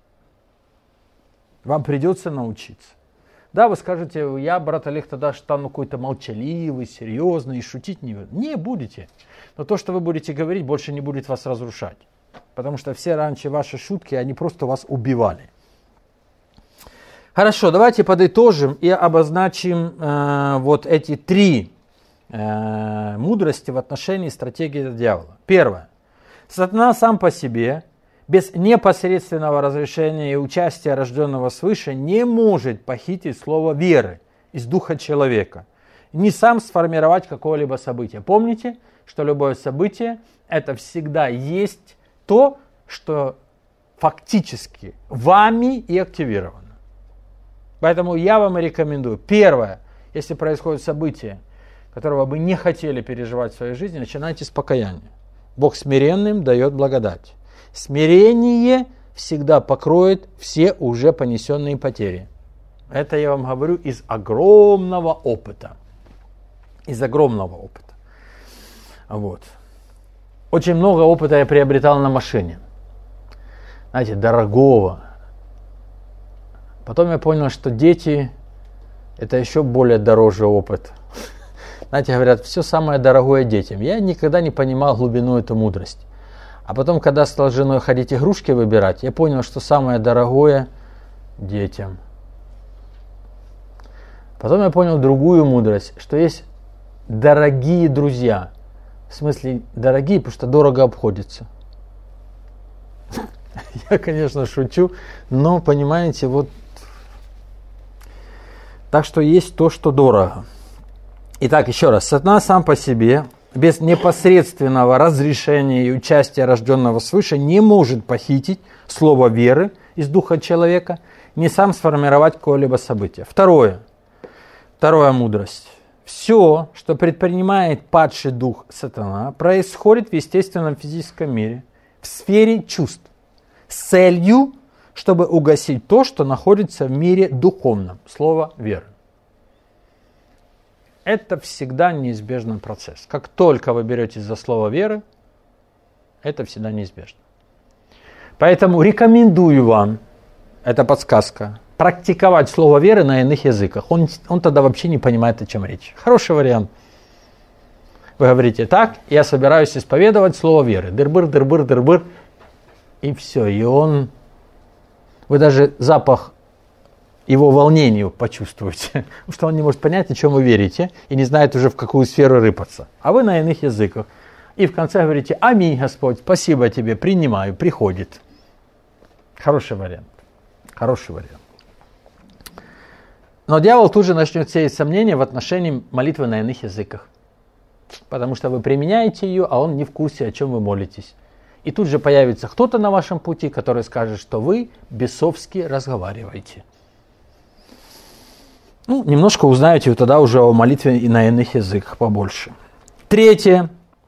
Вам придется научиться. Да, вы скажете, я, брат Олег, тогда стану какой-то молчаливый, серьезный и шутить не будете. Но то, что вы будете говорить, больше не будет вас разрушать. Потому что все раньше ваши шутки, они просто вас убивали. Хорошо, давайте подытожим и обозначим вот эти три мудрости в отношении стратегии дьявола. Первое. Сатана сам по себе, без непосредственного разрешения и участия рожденного свыше, не может похитить слово веры из духа человека, не сам сформировать какое-либо событие. Помните, что любое событие – это всегда есть то, что фактически вами и активировано. Поэтому я вам рекомендую, первое, если происходит событие, которого вы не хотели переживать в своей жизни, начинайте с покаяния. Бог смиренным дает благодать. Смирение всегда покроет все уже понесенные потери. Это я вам говорю из огромного опыта. Из огромного опыта. Вот. Очень много опыта я приобретал на машине. Знаете, дорогого. Потом я понял, что дети – это еще более дороже опыт. Знаете, говорят, все самое дорогое детям. Я никогда не понимал глубину этой мудрости. А потом, когда стал с женой ходить игрушки выбирать, я понял, что самое дорогое детям. Потом я понял другую мудрость, что есть дорогие друзья. В смысле, дорогие, потому что дорого обходится. Я, конечно, шучу, но, понимаете, вот... Так что есть то, что дорого. Итак, еще раз. Сатана сам по себе, без непосредственного разрешения и участия рожденного свыше, не может похитить слово веры из духа человека, не сам сформировать какое-либо событие. Вторая мудрость. Все, что предпринимает падший дух сатана, происходит в естественном физическом мире, в сфере чувств, с целью, чтобы угасить то, что находится в мире духовном. Слово веры. Это всегда неизбежный процесс. Как только вы беретесь за слово веры, это всегда неизбежно. Поэтому рекомендую вам, это подсказка, практиковать слово веры на иных языках. Он тогда вообще не понимает, о чем речь. Хороший вариант. Вы говорите, так, я собираюсь исповедовать слово веры. Дыр-быр, дыр-быр, дыр-быр. И все. И он... Вы даже запах его волнению почувствуете. Потому что он не может понять, о чем вы верите. И не знает уже, в какую сферу рыпаться. А вы на иных языках. И в конце говорите, аминь, Господь, спасибо тебе, принимаю, приходит. Хороший вариант. Хороший вариант. Но дьявол тут же начнет сеять сомнения в отношении молитвы на иных языках. Потому что вы применяете ее, а он не в курсе, о чем вы молитесь. И тут же появится кто-то на вашем пути, который скажет, что вы бесовски разговариваете. Ну, немножко узнаете тогда уже о молитве и на иных языках побольше. Третье.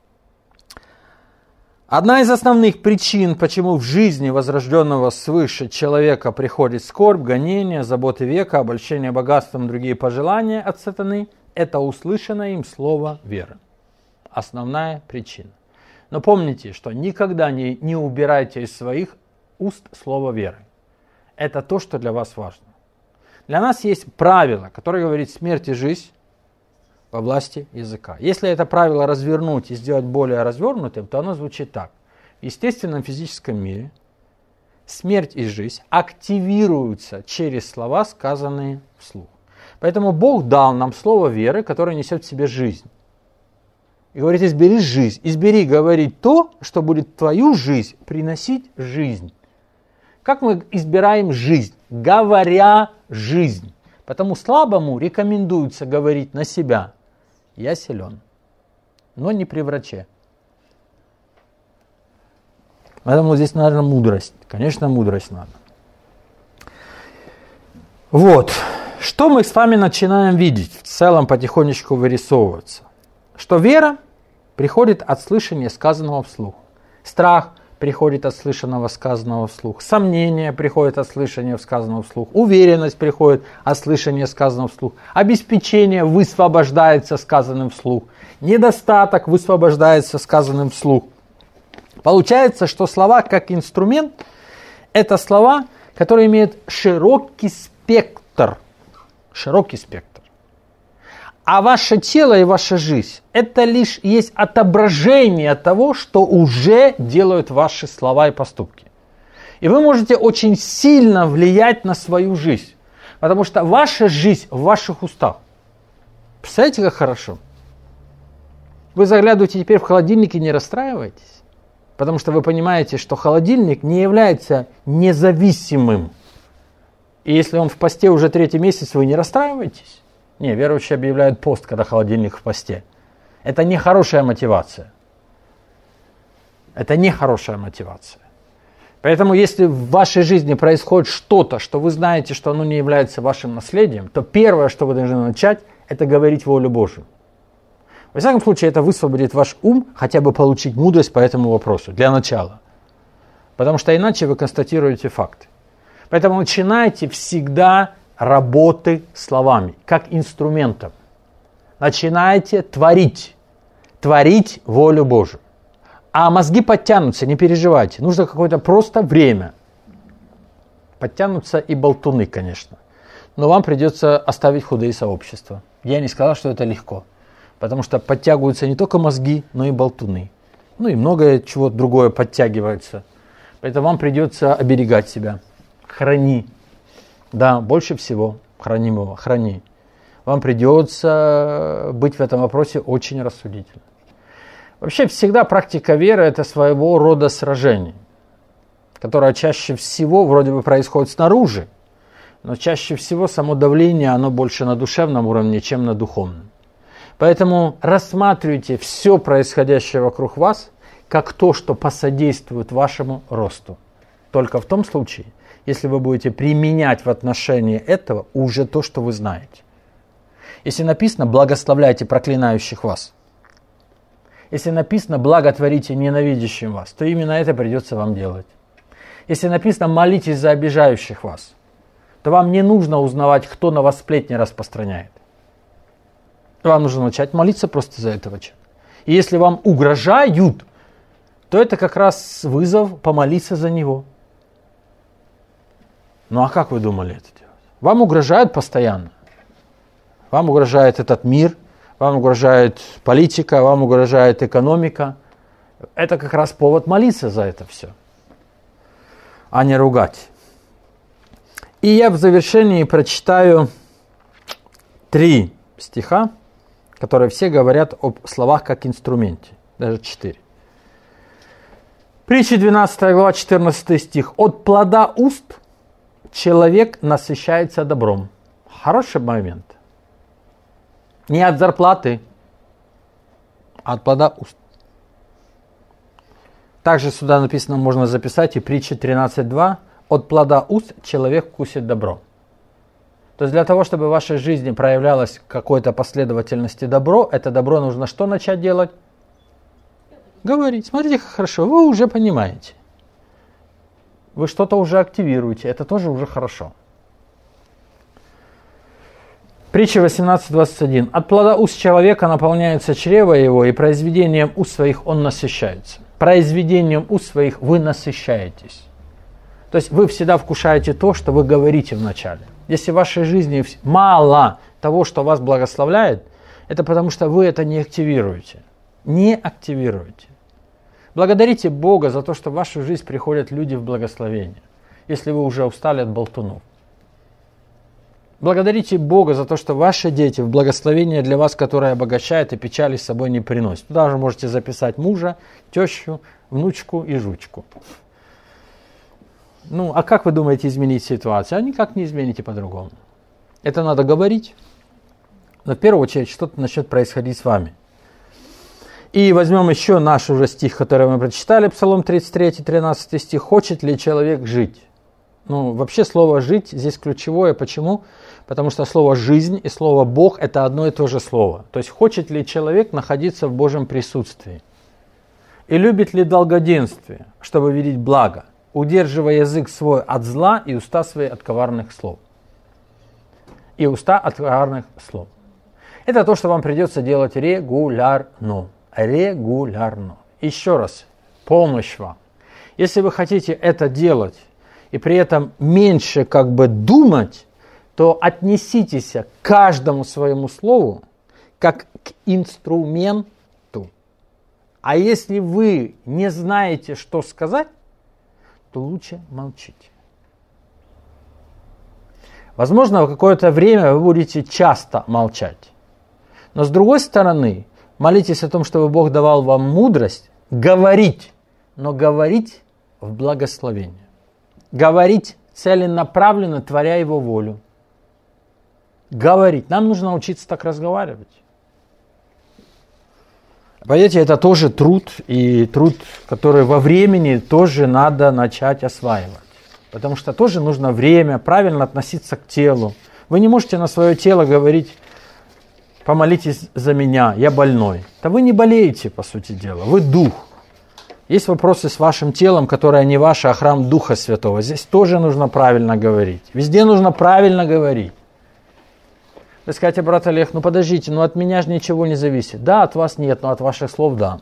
Одна из основных причин, почему в жизни возрожденного свыше человека приходит скорбь, гонение, заботы века, обольщение богатством и другие пожелания от сатаны, это услышанное им слово веры. Основная причина. Но помните, что никогда не убирайте из своих уст слово веры. Это то, что для вас важно. Для нас есть правило, которое говорит смерть и жизнь во власти языка. Если это правило развернуть и сделать более развернутым, то оно звучит так. В естественном физическом мире смерть и жизнь активируются через слова, сказанные вслух. Поэтому Бог дал нам слово веры, которое несет в себе жизнь. И говорит, избери жизнь. Избери говорить то, что будет твою жизнь приносить жизнь. Как мы избираем жизнь? Говоря жизнь. Потому слабому рекомендуется говорить на себя: я силен, но не при враче. Поэтому здесь, наверное, мудрость. Конечно, мудрость надо. Вот. Что мы с вами начинаем видеть? В целом потихонечку вырисовываться. Что вера приходит от слышания сказанного вслух. Страх приходит от слышанного сказанного вслух. Сомнение приходит от слышания сказанного вслух. Уверенность приходит от слышания сказанного вслух. Обеспечение высвобождается сказанным вслух. Недостаток высвобождается сказанным вслух. Получается, что слова как инструмент – это слова, которые имеют широкий спектр. Широкий спектр. А ваше тело и ваша жизнь – это лишь есть отображение того, что уже делают ваши слова и поступки. И вы можете очень сильно влиять на свою жизнь, потому что ваша жизнь в ваших устах. Представляете, как хорошо? Вы заглядываете теперь в холодильник и не расстраиваетесь, потому что вы понимаете, что холодильник не является независимым. И если он в посте уже 3-й месяц, вы не расстраиваетесь. Не, верующие объявляют пост, когда холодильник в посте. Это не хорошая мотивация. Это не хорошая мотивация. Поэтому, если в вашей жизни происходит что-то, что вы знаете, что оно не является вашим наследием, то первое, что вы должны начать, это говорить волю Божию. Во всяком случае, это высвободит ваш ум, хотя бы получить мудрость по этому вопросу, для начала. Потому что иначе вы констатируете факты. Поэтому начинайте всегда работы словами, как инструментом. Начинайте творить. Творить волю Божию. А мозги подтянутся, не переживайте. Нужно какое-то просто время. Подтянутся и болтуны, конечно. Но вам придется оставить худые сообщества. Я не сказал, что это легко. Потому что подтягиваются не только мозги, но и болтуны. Ну и многое чего другое подтягивается. Поэтому вам придется оберегать себя. Храни. Да, больше всего хранимого, храни. Вам придется быть в этом вопросе очень рассудительным. Вообще всегда практика веры – это своего рода сражение, которое чаще всего вроде бы происходит снаружи, но чаще всего само давление, оно больше на душевном уровне, чем на духовном. Поэтому рассматривайте все происходящее вокруг вас как то, что посодействует вашему росту. Только в том случае, если вы будете применять в отношении этого уже то, что вы знаете. Если написано «благословляйте проклинающих вас», если написано «благотворите ненавидящим вас», то именно это придется вам делать. Если написано «молитесь за обижающих вас», то вам не нужно узнавать, кто на вас сплетни распространяет. Вам нужно начать молиться просто за этого человека. И если вам угрожают, то это как раз вызов помолиться за него. Ну а как вы думали это делать? Вам угрожают постоянно. Вам угрожает этот мир, вам угрожает политика, вам угрожает экономика. Это как раз повод молиться за это все, а не ругать. И я в завершении прочитаю 3 стиха, которые все говорят об словах как инструменте. Даже 4. Притча 12 глава, 14 стих. «От плода уст человек насыщается добром». Хороший момент. Не от зарплаты, а от плода уст. Также сюда написано, можно записать и притча 13.2. «От плода уст человек вкусит добро». То есть для того, чтобы в вашей жизни проявлялось какой-то последовательности добро, это добро нужно что начать делать? Говорить. Смотрите, как хорошо. Вы уже понимаете. Вы что-то уже активируете. Это тоже уже хорошо. Притча 18.21. «От плода уст человека наполняется чрево его, и произведением уст своих он насыщается». Произведением уст своих вы насыщаетесь. То есть вы всегда вкушаете то, что вы говорите вначале. Если в вашей жизни мало того, что вас благословляет, это потому что вы это не активируете. Не активируете. Благодарите Бога за то, что в вашу жизнь приходят люди в благословение. если вы уже устали от болтунов. Благодарите Бога за то, что ваши дети в благословение для вас, которое обогащает и печали с собой не приносит. Туда же можете записать мужа, тещу, внучку и жучку. Ну, а как вы думаете изменить ситуацию? А никак не измените по-другому. Это надо говорить. Но в первую очередь что-то начнет происходить с вами. И возьмем еще наш уже стих, который мы прочитали, Псалом 33, 13 стих. «Хочет ли человек жить?» Ну, вообще слово «жить» здесь ключевое. Почему? Потому что слово «жизнь» и слово «Бог» – это одно и то же слово. То есть, хочет ли человек находиться в Божьем присутствии? И любит ли долгоденствие, чтобы видеть благо, удерживая язык свой от зла и уста свои от коварных слов? И уста от коварных слов. Это то, что вам придется делать регулярно. Регулярно. Еще раз, помощь вам. Если вы хотите это делать и при этом меньше думать, то отнеситесь к каждому своему слову как к инструменту. А если вы не знаете, что сказать, то лучше молчите. Возможно, в какое-то время вы будете часто молчать. Но с другой стороны, молитесь о том, чтобы Бог давал вам мудрость говорить, но говорить в благословение. Говорить целенаправленно, творя Его волю. Говорить. Нам нужно научиться так разговаривать. Поверьте, это тоже труд, и труд, который во времени тоже надо начать осваивать. Потому что тоже нужно время, правильно относиться к телу. Вы не можете на свое тело говорить: помолитесь за меня, я больной. Да вы не болеете, по сути дела, вы дух. Есть вопросы с вашим телом, которое не ваше, а храм Духа Святого. Здесь тоже нужно правильно говорить. Везде нужно правильно говорить. Вы скажете: брат Олег, ну подождите, ну от меня же ничего не зависит. Да, от вас нет, но от ваших слов да.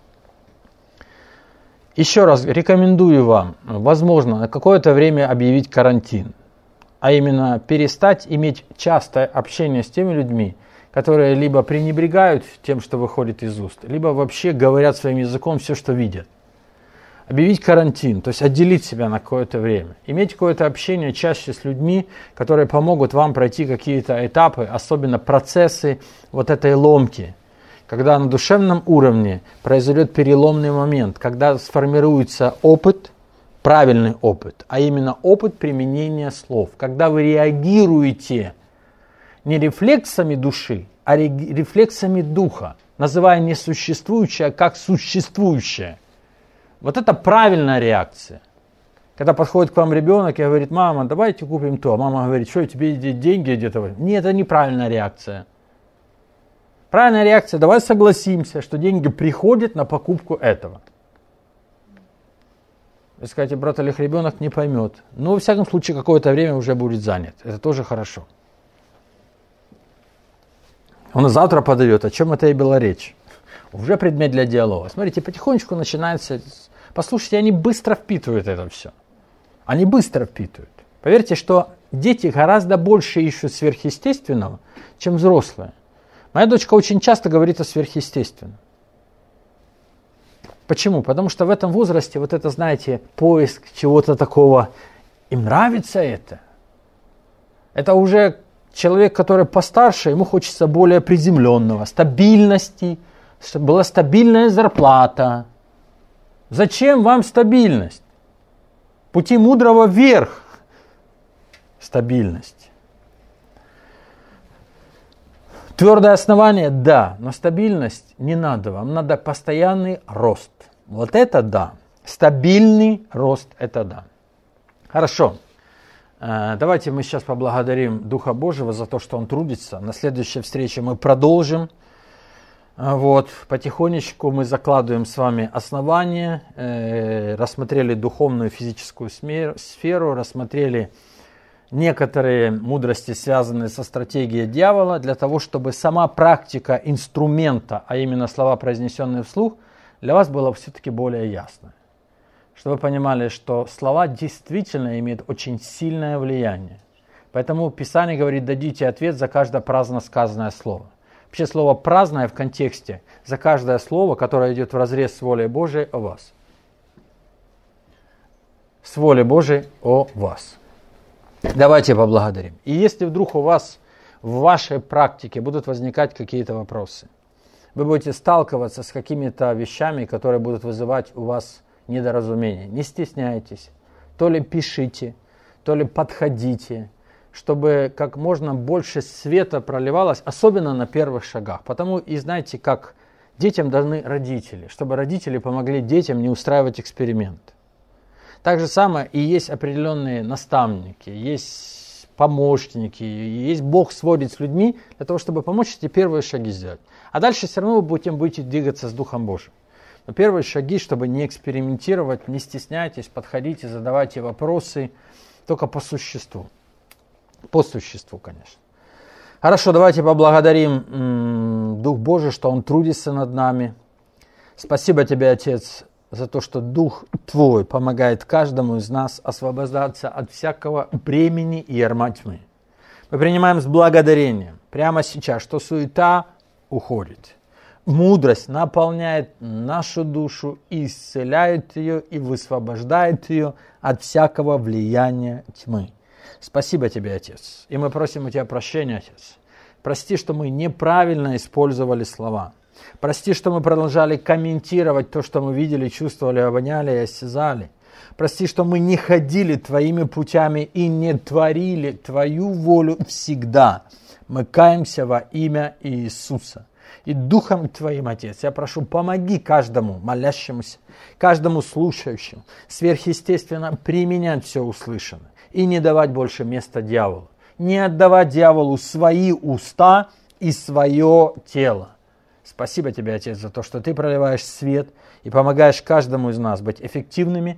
Еще раз рекомендую вам, возможно, на какое-то время объявить карантин. А именно перестать иметь частое общение с теми людьми, которые либо пренебрегают тем, что выходит из уст, либо вообще говорят своим языком все, что видят. Объявить карантин, то есть отделить себя на какое-то время. Иметь какое-то общение чаще с людьми, которые помогут вам пройти какие-то этапы, особенно процессы вот этой ломки. Когда на душевном уровне произойдет переломный момент, когда сформируется опыт, правильный опыт, а именно опыт применения слов. Когда вы реагируете не рефлексами души, а рефлексами духа, называя несуществующее как существующее. Вот это правильная реакция. Когда подходит к вам ребенок и говорит: мама, давайте купим то. А мама говорит: что, тебе деньги где-то? Нет, это неправильная реакция. Правильная реакция: давай согласимся, что деньги приходят на покупку этого. Вы скажете: брат Олег, ребенок не поймет. Но во всяком случае какое-то время уже будет занят. Это тоже хорошо. Он завтра подойдет. О чем это и была речь? Уже предмет для диалога. Смотрите, потихонечку начинается. Послушайте, они быстро впитывают это все. Они быстро впитывают. Поверьте, что дети гораздо больше ищут сверхъестественного, чем взрослые. Моя дочка очень часто говорит о сверхъестественном. Почему? Потому что в этом возрасте, вот это, знаете, поиск чего-то такого, им нравится это. Это уже человек, который постарше, ему хочется более приземленного, стабильности, чтобы была стабильная зарплата. Зачем вам стабильность? Пути мудрого вверх. Стабильность. Твердое основание, да, но стабильность не надо. Вам надо постоянный рост. Вот это да. Стабильный рост, это да. Хорошо. Давайте мы сейчас поблагодарим Духа Божьего за то, что Он трудится. На следующей встрече мы продолжим. Вот, потихонечку мы закладываем с вами основания, рассмотрели духовную и физическую сферу, рассмотрели некоторые мудрости, связанные со стратегией дьявола, для того, чтобы сама практика инструмента, а именно слова, произнесенные вслух, для вас была все-таки более ясна. Чтобы вы понимали, что слова действительно имеют очень сильное влияние. Поэтому Писание говорит: дадите ответ за каждое праздно сказанное слово. Вообще слово «праздное» в контексте за каждое слово, которое идет вразрез с волей Божией о вас. с волей Божией о вас. Давайте поблагодарим. И если вдруг у вас в вашей практике будут возникать какие-то вопросы, вы будете сталкиваться с какими-то вещами, которые будут вызывать у вас недоразумение, не стесняйтесь, то ли пишите, то ли подходите, чтобы как можно больше света проливалось, особенно на первых шагах. Потому и знаете, как детям должны родители, чтобы родители помогли детям не устраивать эксперимент. Так же самое и есть определенные наставники, есть помощники, есть Бог сводит с людьми для того, чтобы помочь эти первые шаги сделать. А дальше все равно вы будете двигаться с Духом Божиим. Но первые шаги, чтобы не экспериментировать, не стесняйтесь, подходите, задавайте вопросы, только по существу. По существу, конечно. Хорошо, давайте поблагодарим Дух Божий, что Он трудится над нами. Спасибо Тебе, Отец, за то, что Дух Твой помогает каждому из нас освобождаться от всякого бремени и ярма тьмы. Мы принимаем с благодарением прямо сейчас, что суета уходит. Мудрость наполняет нашу душу, исцеляет ее и высвобождает ее от всякого влияния тьмы. Спасибо Тебе, Отец. И мы просим у Тебя прощения, Отец. Прости, что мы неправильно использовали слова. Прости, что мы продолжали комментировать то, что мы видели, чувствовали, обоняли и осязали. Прости, что мы не ходили Твоими путями и не творили Твою волю всегда. Мы каемся во имя Иисуса. И Духом Твоим, Отец, я прошу, помоги каждому молящемуся, каждому слушающему сверхъестественно применять все услышанное и не давать больше места дьяволу. Не отдавать дьяволу свои уста и свое тело. Спасибо Тебе, Отец, за то, что Ты проливаешь свет и помогаешь каждому из нас быть эффективными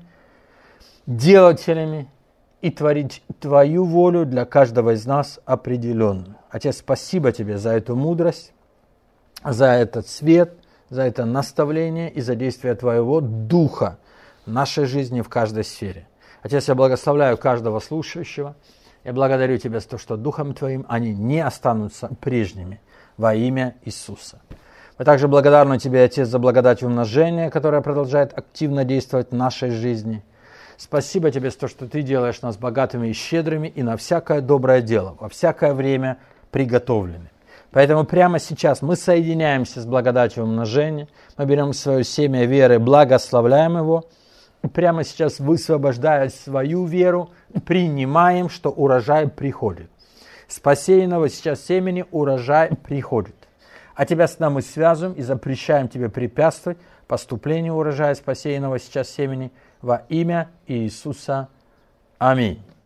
делателями и творить Твою волю для каждого из нас определенную. Отец, спасибо Тебе за эту мудрость, за этот свет, за это наставление и за действие Твоего Духа в нашей жизни в каждой сфере. Отец, я благословляю каждого слушающего. Я благодарю Тебя за то, что Духом Твоим они не останутся прежними во имя Иисуса. Мы также благодарны Тебе, Отец, за благодать умножения, которая продолжает активно действовать в нашей жизни. Спасибо Тебе за то, что Ты делаешь нас богатыми и щедрыми и на всякое доброе дело, во всякое время приготовленными. Поэтому прямо сейчас мы соединяемся с благодатью умножения, мы берем свое семя веры, благословляем его, и прямо сейчас, высвобождая свою веру, принимаем, что урожай приходит. С посеянного сейчас семени урожай приходит. А Тебя с нами связываем и запрещаем Тебе препятствовать поступлению урожая с посеянного сейчас семени во имя Иисуса. Аминь.